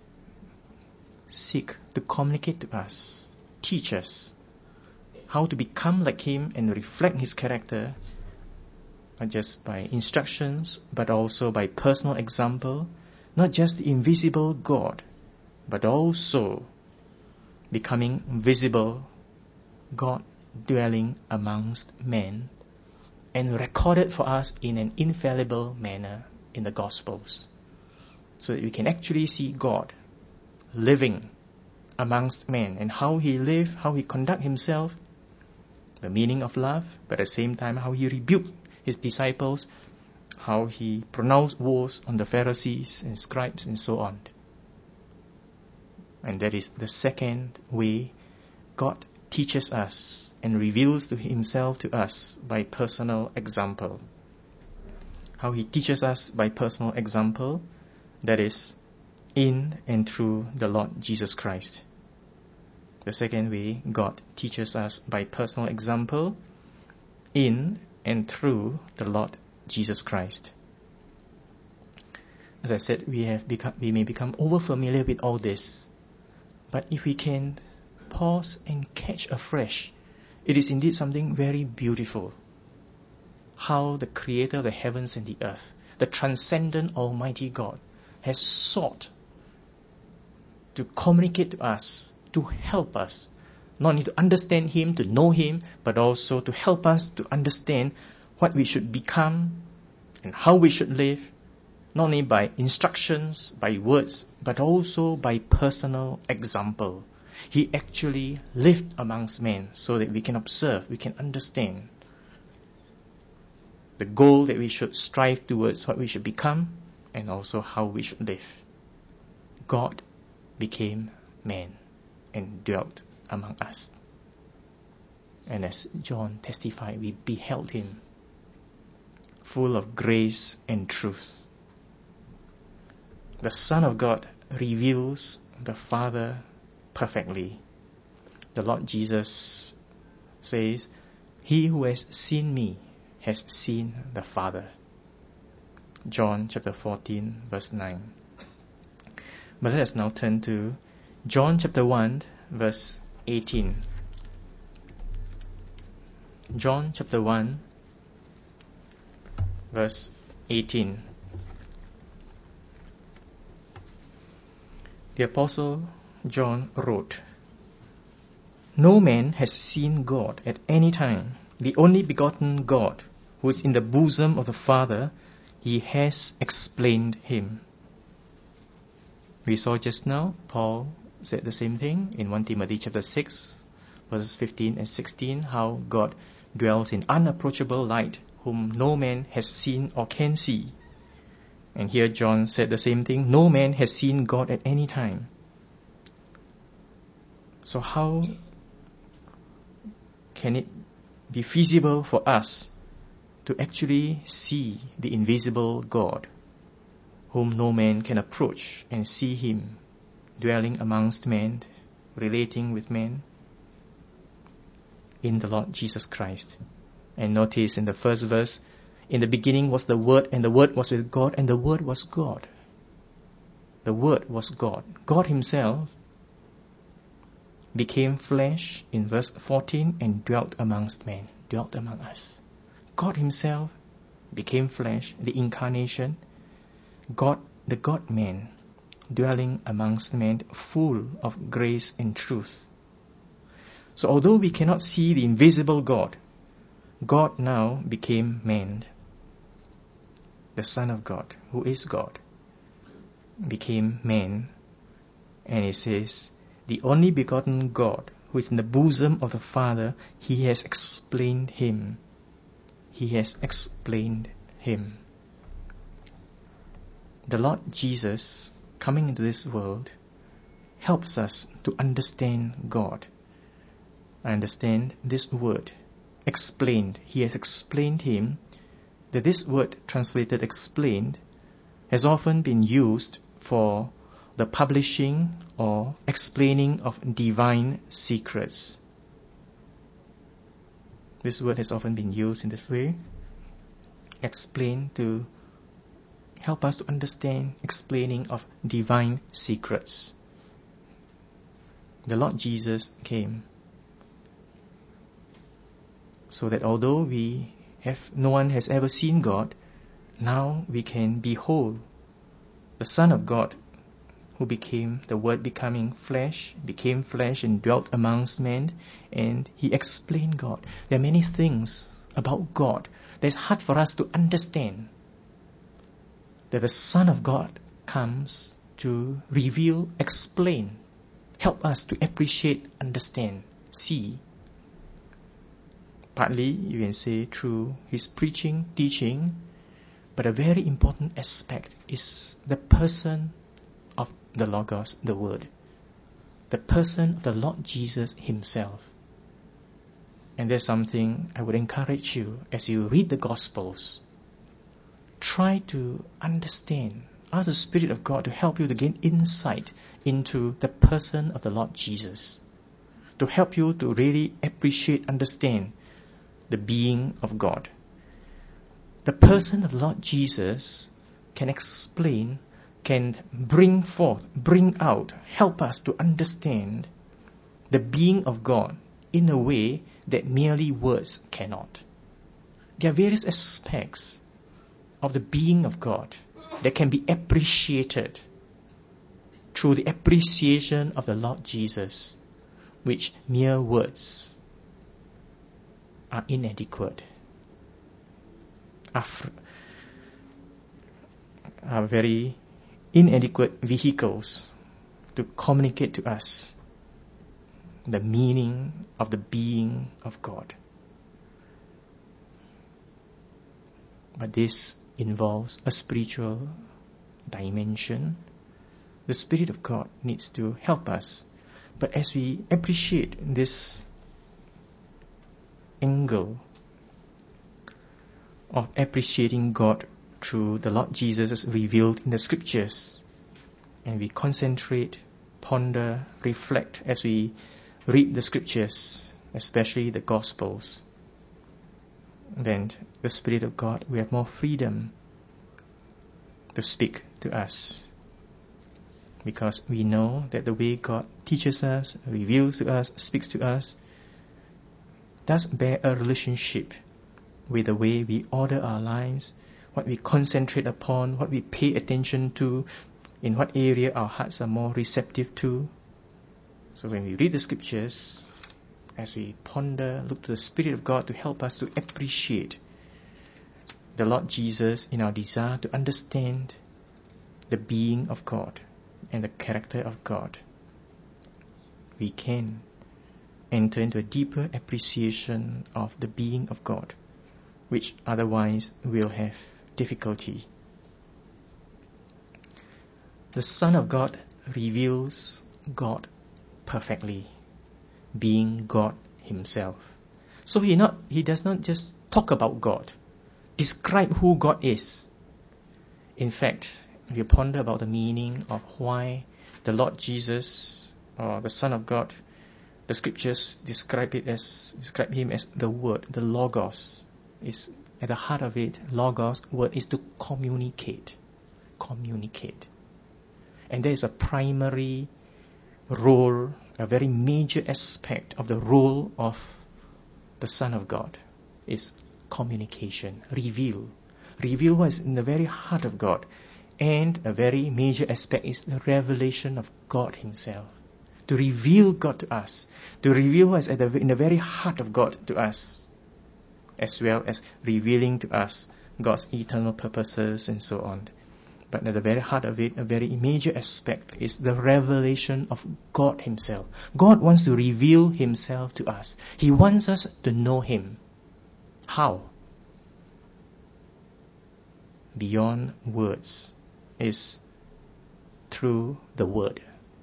seek to communicate to us, teach us how to become like Him and reflect His character, not just by instructions, but also by personal example, not just the invisible God, but also becoming visible God dwelling amongst men, and recorded for us in an infallible manner in the Gospels, so that we can actually see God living amongst men and how He lived, how He conduct Himself, the meaning of love, but at the same time how He rebuked his disciples, how he pronounced woes on the Pharisees and scribes and so on. And that is the second way God teaches us and reveals to himself to us by personal example. How he teaches us by personal example, that is, in and through the Lord Jesus Christ. The second way God teaches us by personal example, in and through the Lord Jesus Christ. As I said, we may become over-familiar with all this, but if we can pause and catch afresh, it is indeed something very beautiful. How the Creator of the heavens and the earth, the transcendent Almighty God, has sought to communicate to us, to help us, not only to understand Him, to know Him, but also to help us to understand what we should become and how we should live, not only by instructions, by words, but also by personal example. He actually lived amongst men so that we can observe, we can understand the goal that we should strive towards, what we should become, and also how we should live. God became man and dwelt among us. And as John testified, we beheld him, full of grace and truth. The Son of God reveals the Father perfectly. The Lord Jesus says, "He who has seen me has seen the Father." John chapter 14 verse 9. But let us now turn to John chapter 1 verse 18. John chapter 1 verse 18. The Apostle John wrote, "No man has seen God at any time. The only begotten God, who is in the bosom of the Father, He has explained Him." We saw just now, Paul said the same thing in 1 Timothy chapter 6, verses 15 and 16, how God dwells in unapproachable light, whom no man has seen or can see. And here John said the same thing, no man has seen God at any time. So how can it be feasible for us to actually see the invisible God, whom no man can approach and see Him dwelling amongst men, relating with men? In the Lord Jesus Christ. And notice in the first verse, in the beginning was the Word, and the Word was with God, and the Word was God. The Word was God. God Himself became flesh in verse 14 and dwelt amongst men, dwelt among us. God Himself became flesh, the incarnation, God, the God-man, dwelling amongst men, full of grace and truth. So although we cannot see the invisible God, God now became man. The Son of God, who is God, became man. And it says, the only begotten God, who is in the bosom of the Father, He has explained Him. He has explained Him. The Lord Jesus, coming into this world, helps us to understand God. I understand this word, explained. He has explained Him. That this word translated explained has often been used for the publishing or explaining of divine secrets. This word has often been used in this way. Explain, to help us to understand, explaining of divine secrets. The Lord Jesus came so that although no one has ever seen God, now we can behold the Son of God, who became the Word became flesh and dwelt amongst men, and He explained God. There are many things about God that's hard for us to understand, that the Son of God comes to reveal, explain, help us to appreciate, understand, see. Partly, you can say, through his preaching, teaching, but a very important aspect is the person of the Logos, the Word. The person of the Lord Jesus himself. And there's something I would encourage you as you read the Gospels. Try to understand. Ask the Spirit of God to help you to gain insight into the person of the Lord Jesus. To help you to really appreciate, understand the being of God. The person of the Lord Jesus can explain, can bring forth, bring out, help us to understand the being of God in a way that merely words cannot. There are various aspects of the being of God that can be appreciated through the appreciation of the Lord Jesus, which mere words are inadequate, are very inadequate vehicles to communicate to us the meaning of the being of God. But this involves a spiritual dimension. The Spirit of God needs to help us. But as we appreciate this angle of appreciating God through the Lord Jesus as revealed in the Scriptures, and we concentrate, ponder, reflect as we read the Scriptures, especially the Gospels, then the Spirit of God, we have more freedom to speak to us, because we know that the way God teaches us, reveals to us, speaks to us, does bear a relationship with the way we order our lives, what we concentrate upon, what we pay attention to, in what area our hearts are more receptive to. So when we read the Scriptures, as we ponder, look to the Spirit of God to help us to appreciate the Lord Jesus in our desire to understand the being of God and the character of God, we can enter into a deeper appreciation of the being of God, which otherwise will have difficulty. The Son of God reveals God perfectly, being God himself. So he does not just talk about God, describe who God is. In fact, if you ponder about the meaning of why the Lord Jesus, or the Son of God, the Scriptures describe him as the Word, the Logos. Is at the heart of it, Logos, word, is to communicate. And there is a primary role, a very major aspect of the role of the Son of God is communication, reveal what is in the very heart of God. And a very major aspect is the revelation of God himself. To reveal God to us, to reveal what is in the very heart of God to us, as well as revealing to us God's eternal purposes and so on. But at the very heart of it, a very major aspect is the revelation of God himself. God wants to reveal himself to us. He wants us to know him. How? Beyond words, is through the Word,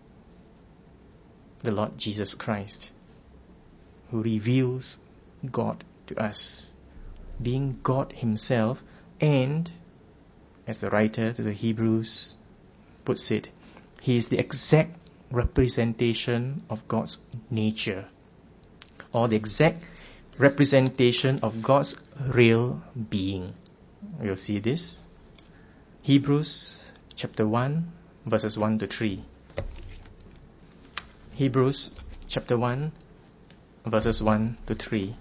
the Lord Jesus Christ, who reveals God to us, being God himself, and, as the writer to the Hebrews puts it, he is the exact representation of God's nature, or the exact representation of God's real being. We'll see this. Hebrews chapter 1, verses 1 to 3. Hebrews chapter 1, verses 1 to 3.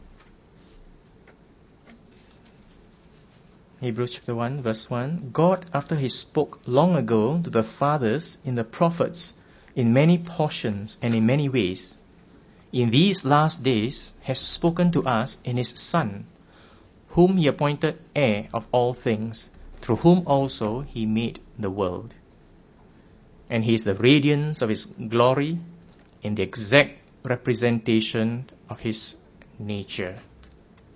Hebrews chapter 1, verse 1. God, after he spoke long ago to the fathers in the prophets, in many portions and in many ways, in these last days has spoken to us in his Son, whom he appointed heir of all things, through whom also he made the world. And he is the radiance of his glory, in the exact representation of his nature.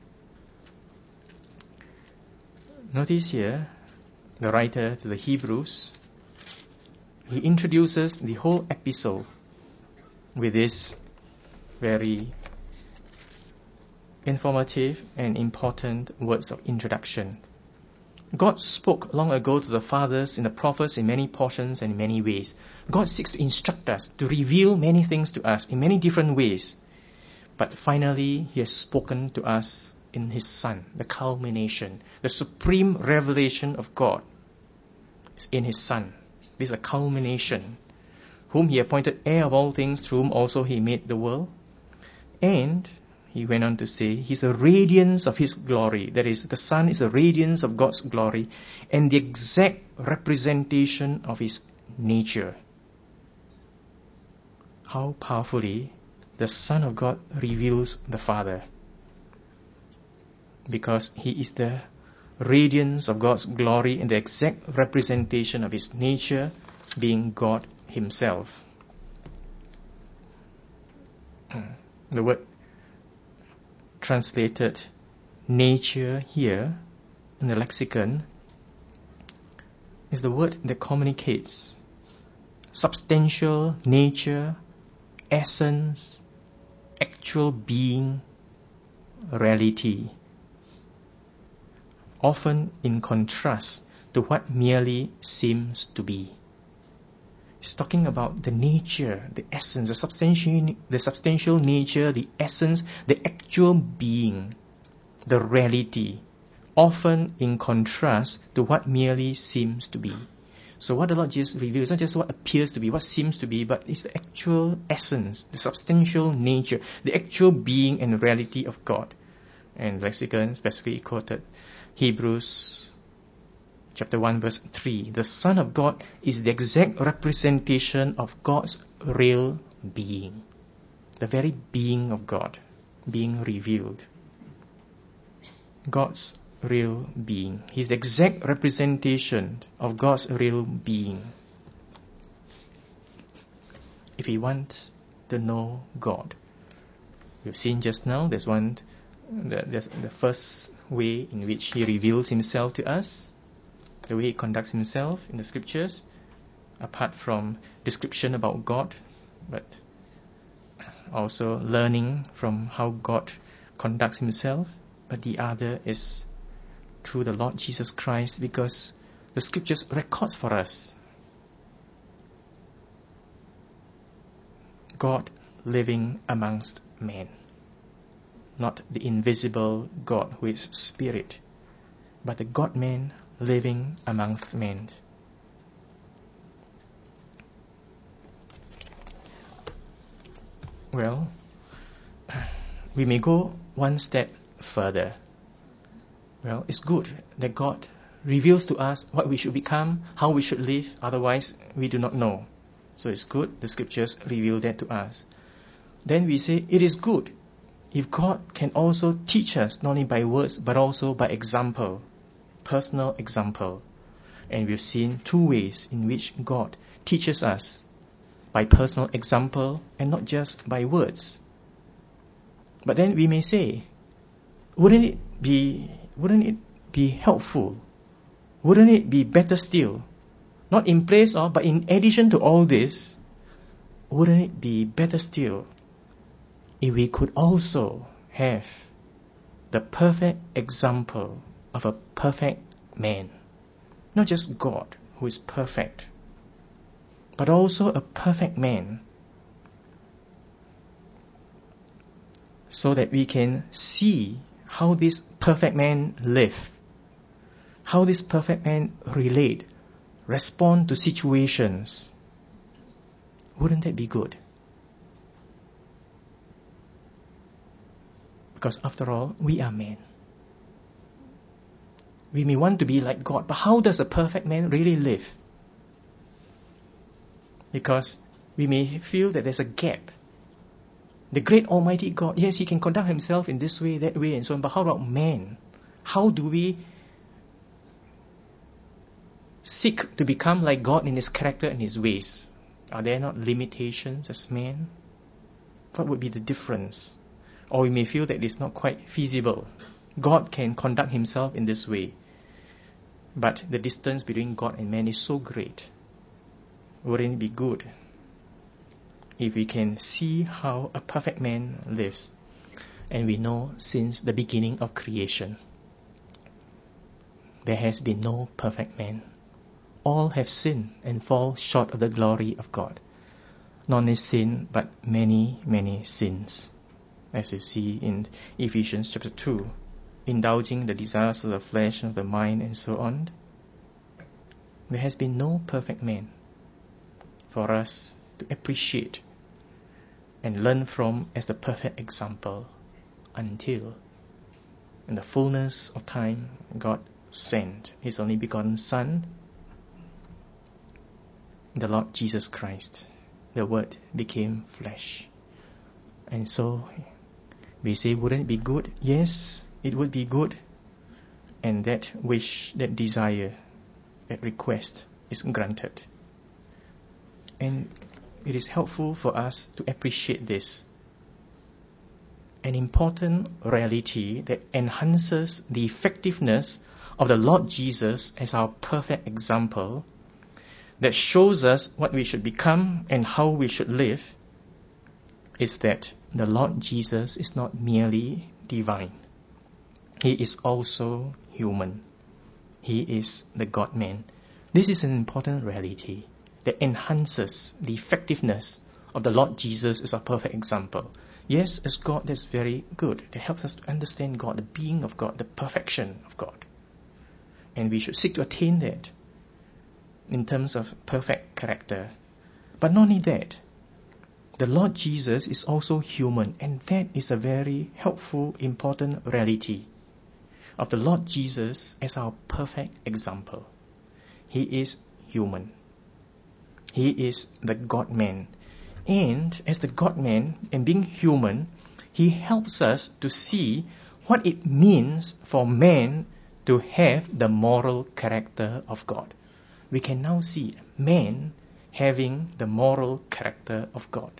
Notice here, the writer to the Hebrews, he introduces the whole epistle with this very informative and important words of introduction. God spoke long ago to the fathers and the prophets in many portions and in many ways. God seeks to instruct us, to reveal many things to us in many different ways. But finally, He has spoken to us in His Son, the culmination, the supreme revelation of God is in His Son. This is a culmination, whom He appointed heir of all things, through whom also He made the world. And He went on to say, He's the radiance of His glory. That is, the Son is the radiance of God's glory and the exact representation of His nature. How powerfully the Son of God reveals the Father. Because He is the radiance of God's glory and the exact representation of His nature, being God Himself. The word translated nature here in the lexicon is the word that communicates substantial nature, essence, actual being, reality, often in contrast to what merely seems to be. It's talking about the nature, the essence, the substantial nature, the essence, the actual being, the reality, often in contrast to what merely seems to be. So what the Lord Jesus reveals is not just what appears to be, what seems to be, but it's the actual essence, the substantial nature, the actual being and reality of God. And lexicon specifically quoted Hebrews chapter 1 verse 3. The Son of God is the exact representation of God's real being. The very being of God being revealed. God's real being. He's the exact representation of God's real being. If we want to know God, we've seen just now, there's the first way in which He reveals Himself to us, the way He conducts Himself in the Scriptures, apart from description about God, but also learning from how God conducts Himself. But the other is through the Lord Jesus Christ, because the Scriptures records for us God living amongst men. Not the invisible God who is spirit, but the God-man living amongst men. Well, we may go one step further. Well, it's good that God reveals to us what we should become, how we should live, otherwise we do not know. So it's good the Scriptures reveal that to us. Then we say it is good if God can also teach us not only by words but also by example, personal example. And we've seen two ways in which God teaches us, by personal example and not just by words. But then we may say, wouldn't it be helpful? Wouldn't it be better still? Not in place of, but in addition to all this, wouldn't it be better still if we could also have the perfect example of a perfect man? Not just God, who is perfect, but also a perfect man, so that we can see how this perfect man live, how this perfect man relate, respond to situations. Wouldn't that be good? Because after all, we are men. We may want to be like God, but how does a perfect man really live? Because we may feel that there's a gap. The great Almighty God, yes, He can conduct Himself in this way, that way, and so on, but how about man? How do we seek to become like God in His character and His ways? Are there not limitations as men? What would be the difference? Or we may feel that it's not quite feasible. God can conduct Himself in this way. But the distance between God and man is so great. Wouldn't it be good if we can see how a perfect man lives? And we know since the beginning of creation, there has been no perfect man. All have sinned and fall short of the glory of God. Not only sin, but many, many sins. As you see in Ephesians chapter 2, indulging the desires of the flesh, of the mind, and so on. There has been no perfect man for us to appreciate and learn from as the perfect example until, in the fullness of time, God sent His only begotten Son, the Lord Jesus Christ. The Word became flesh. And so we say, wouldn't it be good? Yes, it would be good. And that wish, that desire, that request is granted. And it is helpful for us to appreciate this. An important reality that enhances the effectiveness of the Lord Jesus as our perfect example, that shows us what we should become and how we should live, is that the Lord Jesus is not merely divine. He is also human. He is the God-man. This is an important reality that enhances the effectiveness of the Lord Jesus as our perfect example. Yes, as God, that's very good. That helps us to understand God, the being of God, the perfection of God. And we should seek to attain that in terms of perfect character. But not only that, the Lord Jesus is also human, and that is a very helpful, important reality of the Lord Jesus as our perfect example. He is human. He is the God-man. And as the God-man and being human, He helps us to see what it means for man to have the moral character of God. We can now see man having the moral character of God.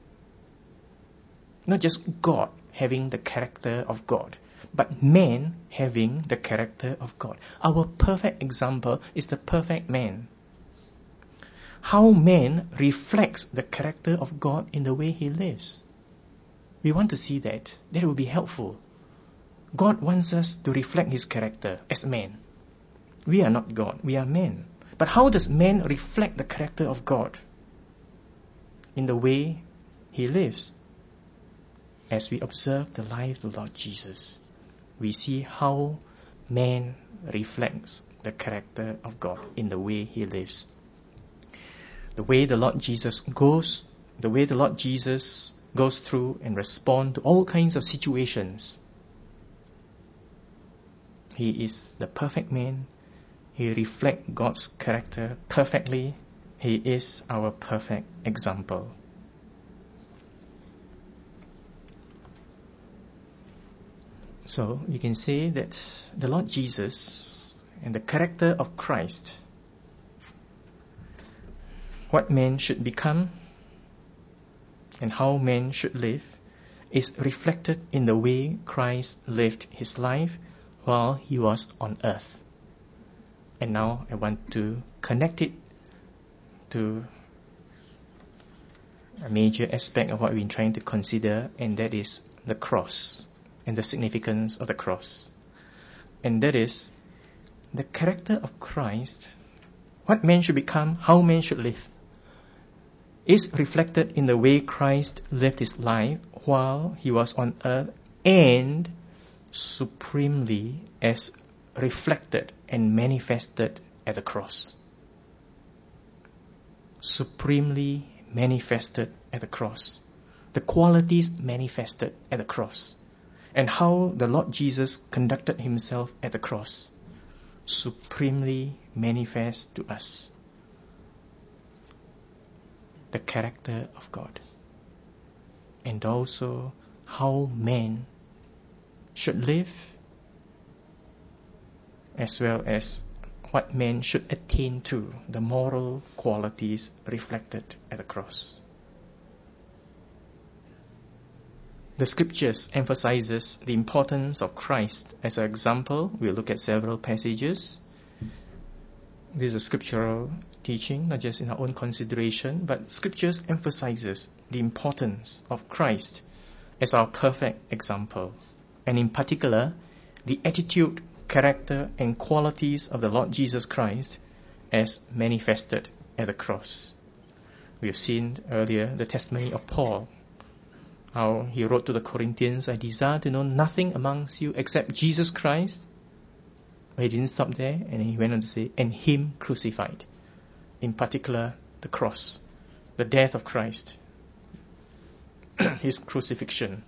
Not just God having the character of God, but man having the character of God. Our perfect example is the perfect man. How man reflects the character of God in the way he lives. We want to see that. That will be helpful. God wants us to reflect His character as man. We are not God, we are men. But how does man reflect the character of God? In the way he lives. As we observe the life of the Lord Jesus, we see how man reflects the character of God in the way he lives. The way the Lord Jesus goes, the way the Lord Jesus goes through and responds to all kinds of situations. He is the perfect man. He reflects God's character perfectly. He is our perfect example. So you can say that the Lord Jesus and the character of Christ, what man should become and how man should live, is reflected in the way Christ lived His life while He was on earth. And now I want to connect it to a major aspect of what we've been trying to consider, and that is the cross and the significance of the cross. And that is the character of Christ, what man should become, how man should live, is reflected in the way Christ lived His life while He was on earth, and supremely as reflected and manifested at the cross. Supremely manifested at the cross. The qualities manifested at the cross. And how the Lord Jesus conducted Himself at the cross. Supremely manifest to us the character of God. And also how man should live, as well as what man should attain to, the moral qualities reflected at the cross. The scriptures emphasizes the importance of Christ as an example. We'll look at several passages. This is a scriptural teaching, not just in our own consideration, but Scriptures emphasizes the importance of Christ as our perfect example, and in particular, the attitude, character, and qualities of the Lord Jesus Christ as manifested at the cross. We have seen earlier the testimony of Paul, how he wrote to the Corinthians, I desire to know nothing amongst you except Jesus Christ. But he didn't stop there, and he went on to say, and Him crucified. In particular, the cross, the death of Christ, His crucifixion.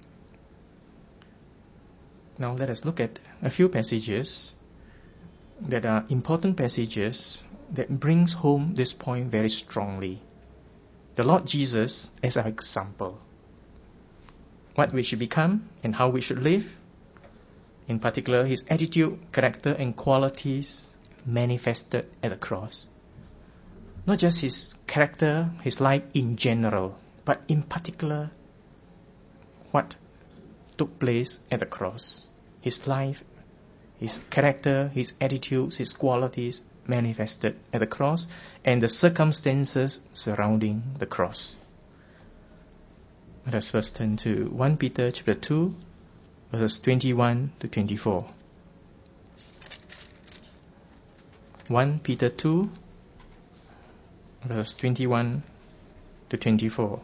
Now let us look at a few passages that are important passages that brings home this point very strongly. The Lord Jesus as our example. What we should become and how we should live. In particular, His attitude, character, and qualities manifested at the cross. Not just His character, His life in general, but in particular, what took place at the cross. His life, His character, His attitudes, His qualities manifested at the cross, and the circumstances surrounding the cross. Let us first turn to 1 Peter chapter 2, verses 21 to 24. 1 Peter 2, verses 21 to 24.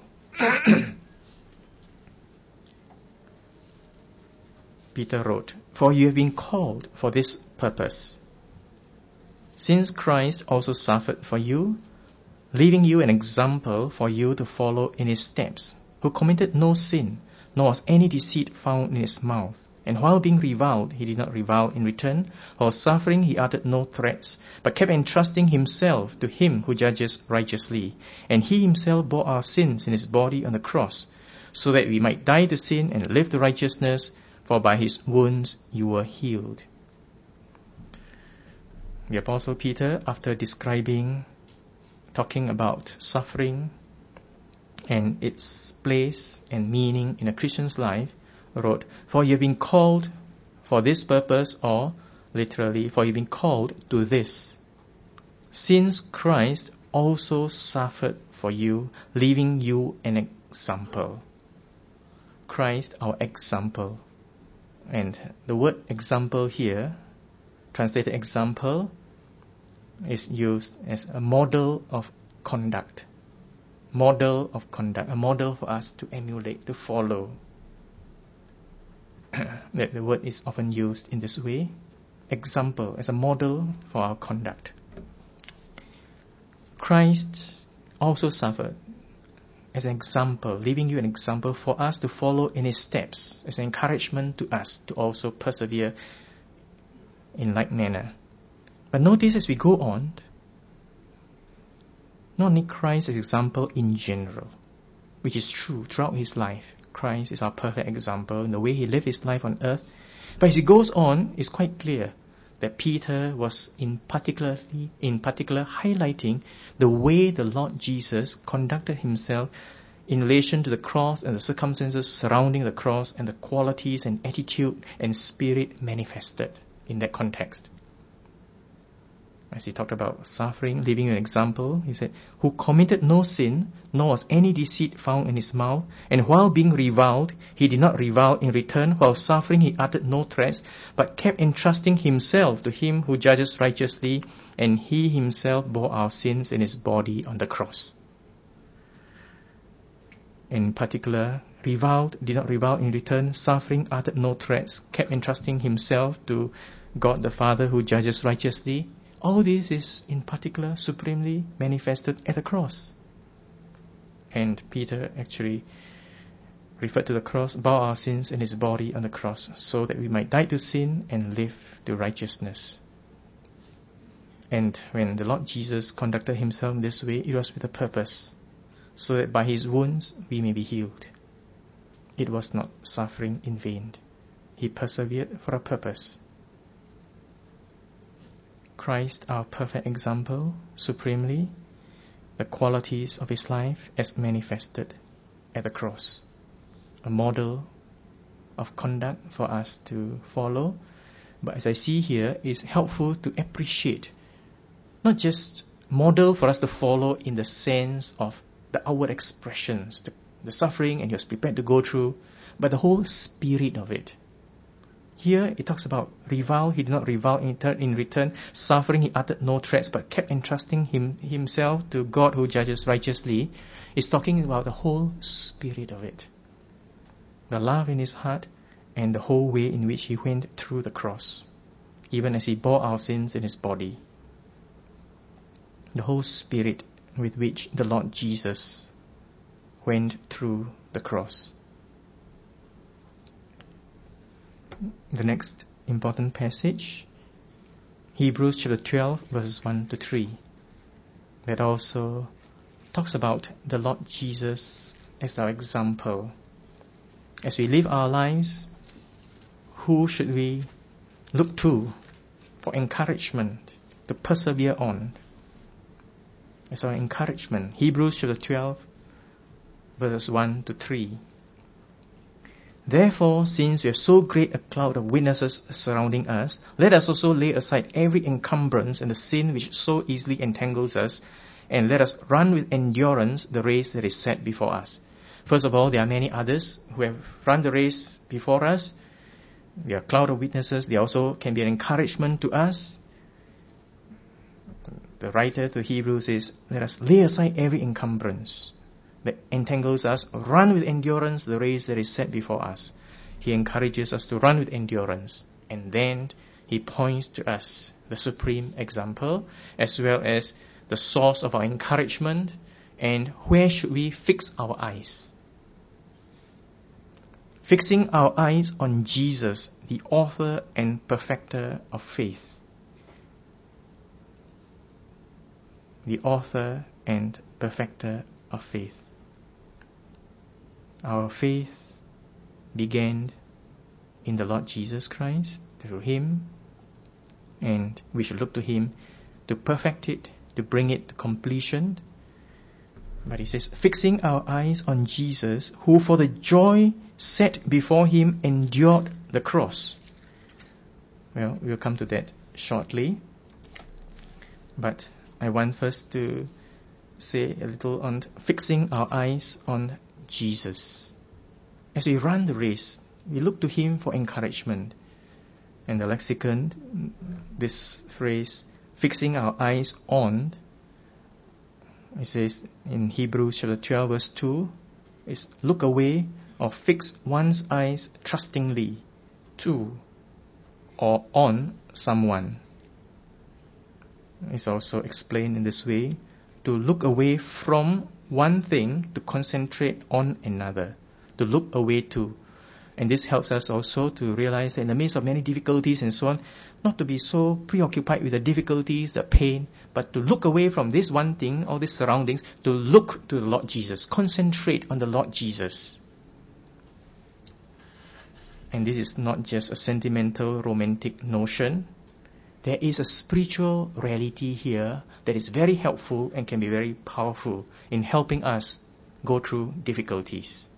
Peter wrote, For you have been called for this purpose, since Christ also suffered for you, leaving you an example for you to follow in His steps, who committed no sin, nor was any deceit found in His mouth. And while being reviled, He did not revile in return. While suffering, He uttered no threats, but kept entrusting Himself to Him who judges righteously. And He Himself bore our sins in His body on the cross, so that we might die to sin and live to righteousness, for by His wounds you were healed. The Apostle Peter, after talking about suffering and its place and meaning in a Christian's life, wrote, For you have been called for this purpose, or literally, for you have been called to this, since Christ also suffered for you, leaving you an example. Christ, our example. And the word example here, translated example, is used as a model of conduct. Model of conduct, a model for us to emulate, to follow. That the word is often used in this way. Example, as a model for our conduct. Christ also suffered as an example, leaving you an example for us to follow in His steps, as an encouragement to us to also persevere in like manner. But notice as we go on, not only Christ as example in general, which is true throughout His life. Christ is our perfect example in the way He lived His life on earth. But as He goes on, it's quite clear that Peter was in particular highlighting the way the Lord Jesus conducted Himself in relation to the cross and the circumstances surrounding the cross and the qualities and attitude and spirit manifested in that context. As he talked about suffering, leaving an example, he said, who committed no sin, nor was any deceit found in his mouth, and while being reviled, he did not revile in return. While suffering, he uttered no threats, but kept entrusting himself to Him who judges righteously, and He Himself bore our sins in His body on the cross. In particular, reviled, did not revile in return, suffering, uttered no threats, kept entrusting himself to God the Father who judges righteously. All this is in particular supremely manifested at the cross. And Peter actually referred to the cross, bore our sins in His body on the cross, so that we might die to sin and live to righteousness. And when the Lord Jesus conducted Himself in this way, it was with a purpose, so that by His wounds we may be healed. It was not suffering in vain. He persevered for a purpose. Christ, our perfect example, supremely, the qualities of His life as manifested at the cross. A model of conduct for us to follow. But as I see here, it's helpful to appreciate not just model for us to follow in the sense of the outward expressions, the suffering and he was prepared to go through, but the whole spirit of it. Here it talks about revile, he did not revile in return. Suffering, he uttered no threats, but kept entrusting himself to God who judges righteously. It's talking about the whole spirit of it. The love in his heart and the whole way in which he went through the cross, even as he bore our sins in his body. The whole spirit with which the Lord Jesus went through the cross. The next important passage, Hebrews chapter 12, verses 1 to 3, that also talks about the Lord Jesus as our example. As we live our lives, who should we look to for encouragement to persevere on? As our encouragement, Hebrews chapter 12, verses 1 to 3. Therefore, since we have so great a cloud of witnesses surrounding us, let us also lay aside every encumbrance and the sin which so easily entangles us, and let us run with endurance the race that is set before us. First of all, there are many others who have run the race before us. They are a cloud of witnesses. They also can be an encouragement to us. The writer to Hebrews says, let us lay aside every encumbrance that entangles us, run with endurance the race that is set before us. He encourages us to run with endurance, and then he points to us, the supreme example, as well as the source of our encouragement, and where should we fix our eyes. Fixing our eyes on Jesus, the author and perfecter of faith. The author and perfecter of faith. Our faith began in the Lord Jesus Christ, through him, and we should look to him to perfect it, to bring it to completion. But he says, fixing our eyes on Jesus, who for the joy set before him endured the cross. Well, we'll come to that shortly. But I want first to say a little on fixing our eyes on Jesus. As we run the race, we look to him for encouragement. And the lexicon, this phrase, fixing our eyes on, it says in Hebrews chapter 12 verse 2, is look away or fix one's eyes trustingly to or on someone. It's also explained in this way, to look away from one thing to concentrate on another, to look away to. And this helps us also to realize that in the midst of many difficulties and so on, not to be so preoccupied with the difficulties, the pain, but to look away from this one thing, all these surroundings, to look to the Lord Jesus, concentrate on the Lord Jesus. And this is not just a sentimental, romantic notion. There is a spiritual reality here that is very helpful and can be very powerful in helping us go through difficulties.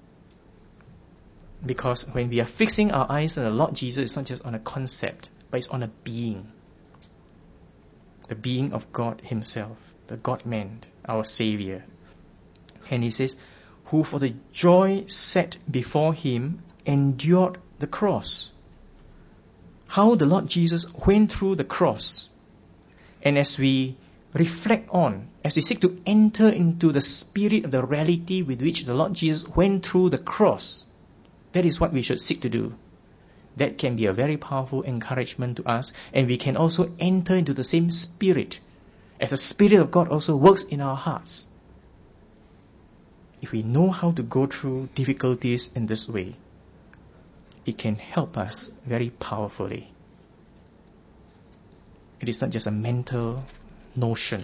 Because when we are fixing our eyes on the Lord Jesus, it's not just on a concept, but it's on a being. The being of God himself, the God-man, our Savior. And he says, who for the joy set before him endured the cross. How the Lord Jesus went through the cross. And as we reflect on, as we seek to enter into the spirit of the reality with which the Lord Jesus went through the cross, that is what we should seek to do. That can be a very powerful encouragement to us, and we can also enter into the same spirit, as the Spirit of God also works in our hearts. If we know how to go through difficulties in this way, it can help us very powerfully. It is not just a mental notion.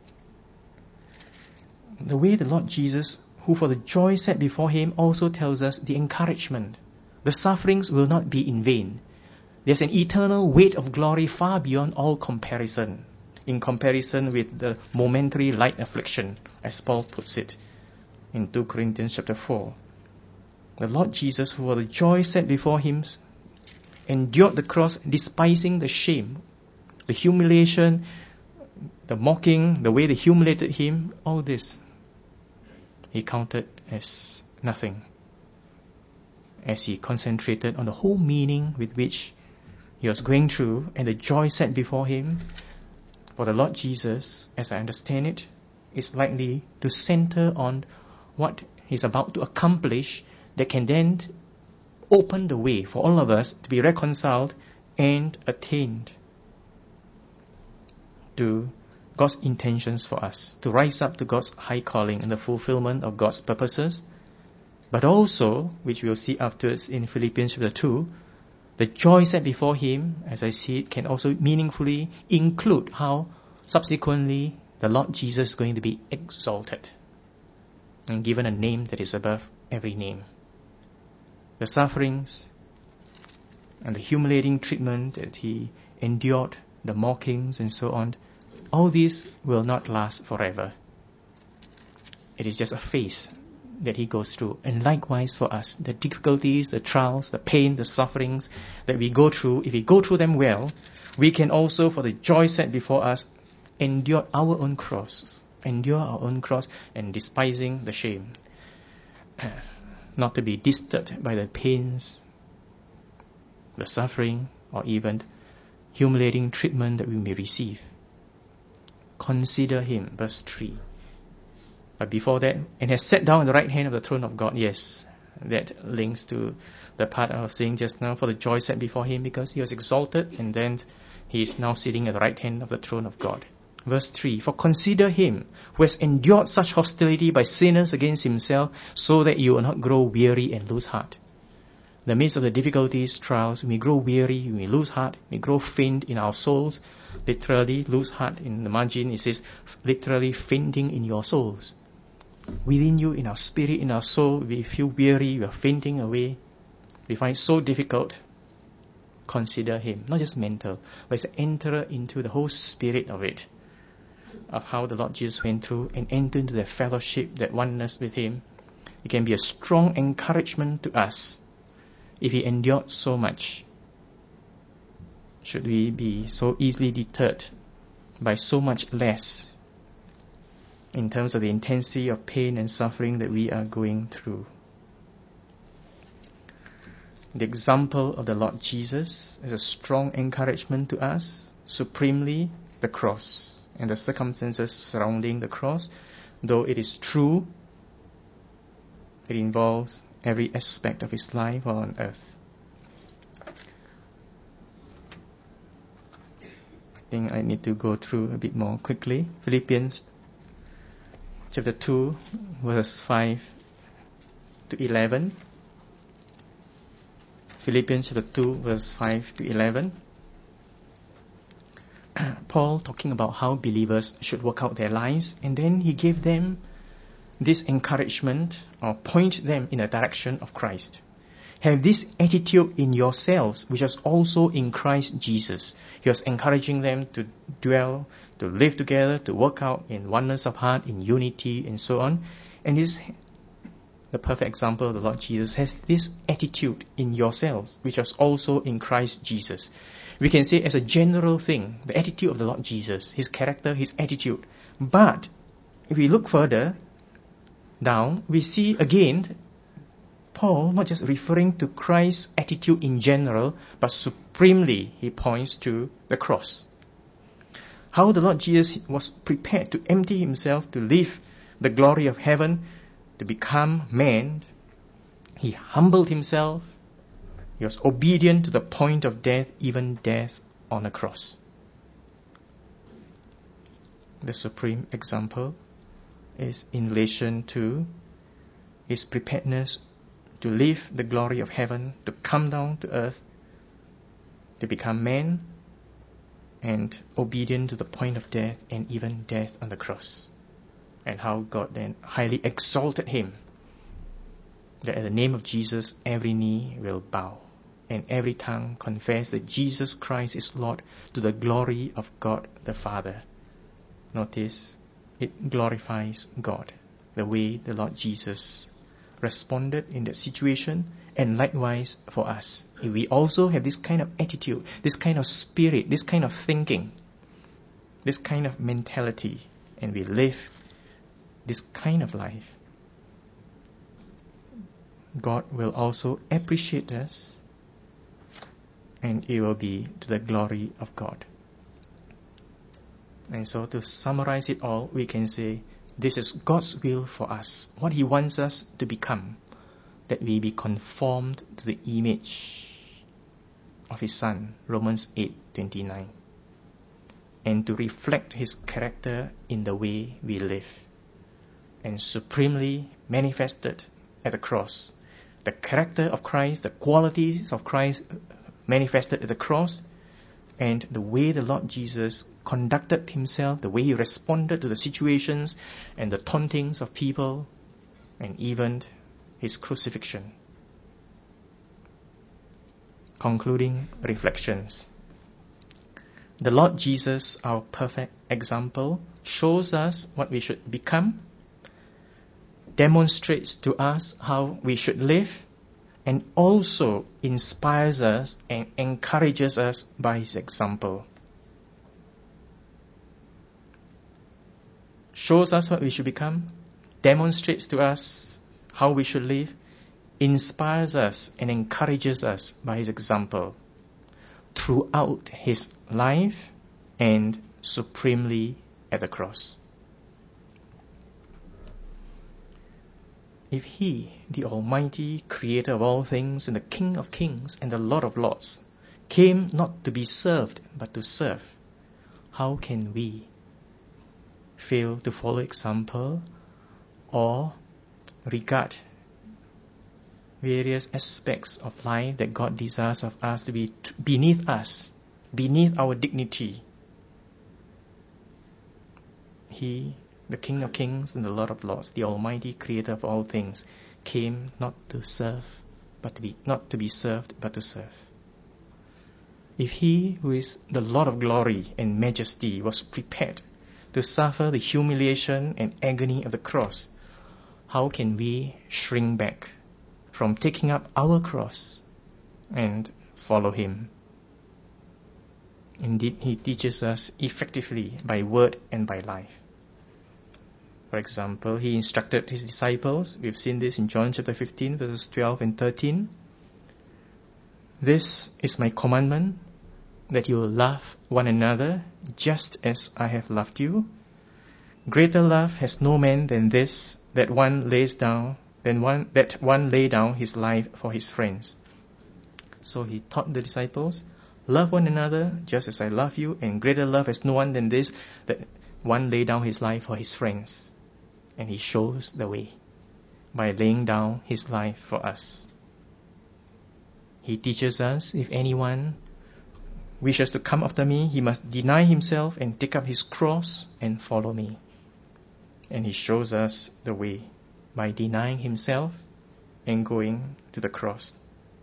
The way the Lord Jesus, who for the joy set before him, also tells us the encouragement. The sufferings will not be in vain. There's an eternal weight of glory far beyond all comparison, in comparison with the momentary light affliction, as Paul puts it in 2 Corinthians chapter 4. The Lord Jesus, who for the joy set before him, endured the cross, despising the shame, the humiliation, the mocking, the way they humiliated him, all this he counted as nothing, as he concentrated on the whole meaning with which he was going through and the joy set before him. For the Lord Jesus, as I understand it, is likely to center on what he's about to accomplish that can then open the way for all of us to be reconciled and attained to God's intentions for us, to rise up to God's high calling and the fulfillment of God's purposes. But also, which we'll see afterwards in Philippians chapter 2, the joy set before him, as I see it, can also meaningfully include how subsequently the Lord Jesus is going to be exalted and given a name that is above every name. The sufferings and the humiliating treatment that he endured, the mockings and so on, all these will not last forever. It is just a phase that he goes through. And likewise for us, the difficulties, the trials, the pain, the sufferings that we go through, if we go through them well, we can also, for the joy set before us, endure our own cross and despising the shame, not to be disturbed by the pains, the suffering, or even humiliating treatment that we may receive. Consider him, verse 3. But before that, and has sat down at the right hand of the throne of God. Yes, that links to the part I was saying just now, for the joy set before him, because he was exalted, and then he is now sitting at the right hand of the throne of God. Verse 3, for consider him who has endured such hostility by sinners against himself, so that you will not grow weary and lose heart. In the midst of the difficulties, trials, we may grow weary, we may lose heart, we may grow faint in our souls. Literally, lose heart. In the margin, it says, literally fainting in your souls. Within you, in our spirit, in our soul, we feel weary, we are fainting away. We find it so difficult. Consider him, not just mental, but it's enter into the whole spirit of it, of how the Lord Jesus went through and enter into the fellowship, that oneness with him. It can be a strong encouragement to us if he endured so much. Should we be so easily deterred by so much less in terms of the intensity of pain and suffering that we are going through? The example of the Lord Jesus is a strong encouragement to us, supremely the cross and the circumstances surrounding the cross. Though it is true, it involves every aspect of his life on earth. I think I need to go through a bit more quickly. Philippians chapter 2, verse 5 to 11. Philippians chapter 2, verse 5 to 11. Paul talking about how believers should work out their lives, and then he gave them this encouragement, or point them in the direction of Christ. Have this attitude in yourselves, which was also in Christ Jesus. He was encouraging them to dwell, to live together, to work out in oneness of heart, in unity, and so on. And this, the perfect example of the Lord Jesus, has this attitude in yourselves, which was also in Christ Jesus. We can say as a general thing, the attitude of the Lord Jesus, his character, his attitude. But if we look further down, we see again Paul not just referring to Christ's attitude in general, but supremely he points to the cross. How the Lord Jesus was prepared to empty himself, to leave the glory of heaven, to become man. He humbled himself. He was obedient to the point of death, even death on a cross. The supreme example is in relation to his preparedness to leave the glory of heaven, to come down to earth, to become man, and obedient to the point of death, and even death on the cross. And how God then highly exalted him, that at the name of Jesus every knee will bow, and every tongue confess that Jesus Christ is Lord, to the glory of God the Father. Notice, it glorifies God, the way the Lord Jesus responded in that situation, and likewise for us. If we also have this kind of attitude, this kind of spirit, this kind of thinking, this kind of mentality, and we live this kind of life, God will also appreciate us, and it will be to the glory of God. And so to summarize it all, we can say this is God's will for us, what He wants us to become, that we be conformed to the image of His Son, Romans 8:29, and to reflect His character in the way we live, and supremely manifested at the cross. The character of Christ, the qualities of Christ manifested at the cross, and the way the Lord Jesus conducted Himself, the way He responded to the situations and the tauntings of people, and even His crucifixion. Concluding reflections. The Lord Jesus, our perfect example, shows us what we should become, demonstrates to us how we should live, and also inspires us and encourages us by His example. Shows us what we should become, demonstrates to us how we should live, inspires us and encourages us by His example throughout His life and supremely at the cross. If He, the Almighty Creator of all things and the King of kings and the Lord of lords, came not to be served but to serve, how can we fail to follow example or regard various aspects of life that God desires of us to be beneath us, beneath our dignity? He, the King of kings and the Lord of lords, the Almighty Creator of all things, came not to serve, not to be served, but to serve. If He, who is the Lord of glory and majesty, was prepared to suffer the humiliation and agony of the cross, how can we shrink back from taking up our cross and follow Him? Indeed, He teaches us effectively by word and by life. For example, He instructed His disciples. We've seen this in John chapter 15, verses 12 and 13. This is my commandment, that you will love one another just as I have loved you. Greater love has no man than this, that one lay down his life for his friends. So He taught the disciples, love one another just as I love you, and greater love has no one than this, that one lay down his life for his friends. And He shows the way by laying down His life for us. He teaches us, if anyone wishes to come after me, he must deny himself and take up his cross and follow me. And He shows us the way by denying Himself and going to the cross.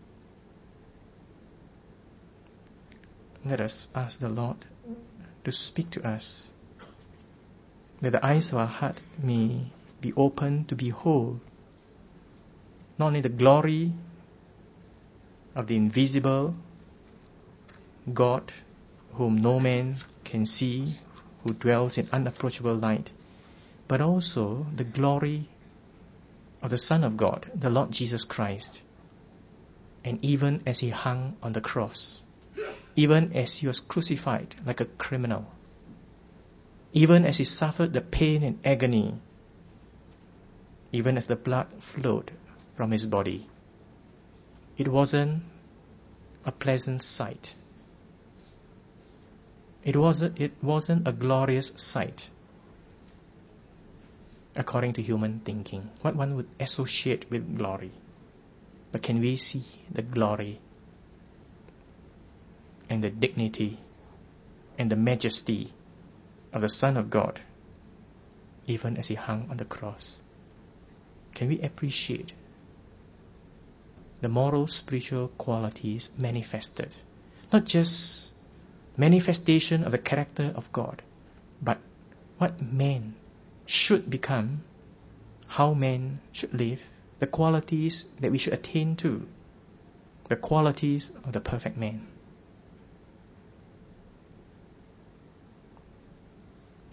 Let us ask the Lord to speak to us, that the eyes of our heart may be open to behold not only the glory of the invisible God, whom no man can see, who dwells in unapproachable light, but also the glory of the Son of God, the Lord Jesus Christ. And even as He hung on the cross, even as He was crucified like a criminal, even as He suffered the pain and agony, even as the blood flowed from His body, it wasn't a pleasant sight. It wasn't a glorious sight, according to human thinking, what one would associate with glory. But can we see the glory and the dignity and the majesty of the Son of God, even as He hung on the cross? Can we appreciate the moral, spiritual qualities manifested? Not just manifestation of the character of God, but what man should become, how man should live, the qualities that we should attain to, the qualities of the perfect man.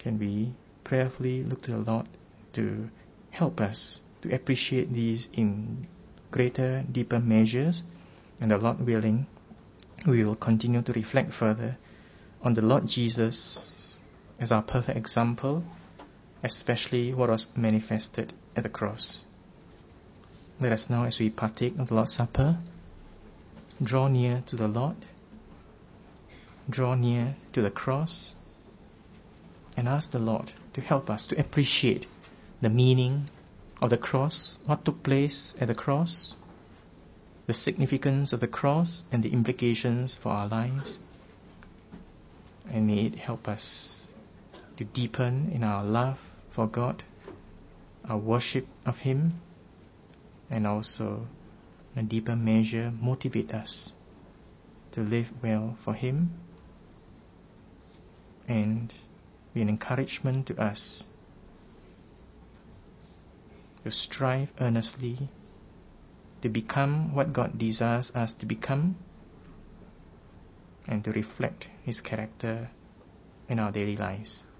can we prayerfully look to the Lord to help us to appreciate these in greater, deeper measures, and the Lord willing, we will continue to reflect further on the Lord Jesus as our perfect example, especially what was manifested at the cross. Let us now, as we partake of the Lord's Supper, draw near to the Lord, draw near to the cross, and ask the Lord to help us to appreciate the meaning of the cross, what took place at the cross, the significance of the cross and the implications for our lives. And may it help us to deepen in our love for God, our worship of Him, and also in a deeper measure motivate us to live well for Him and be an encouragement to us to strive earnestly to become what God desires us to become and to reflect His character in our daily lives.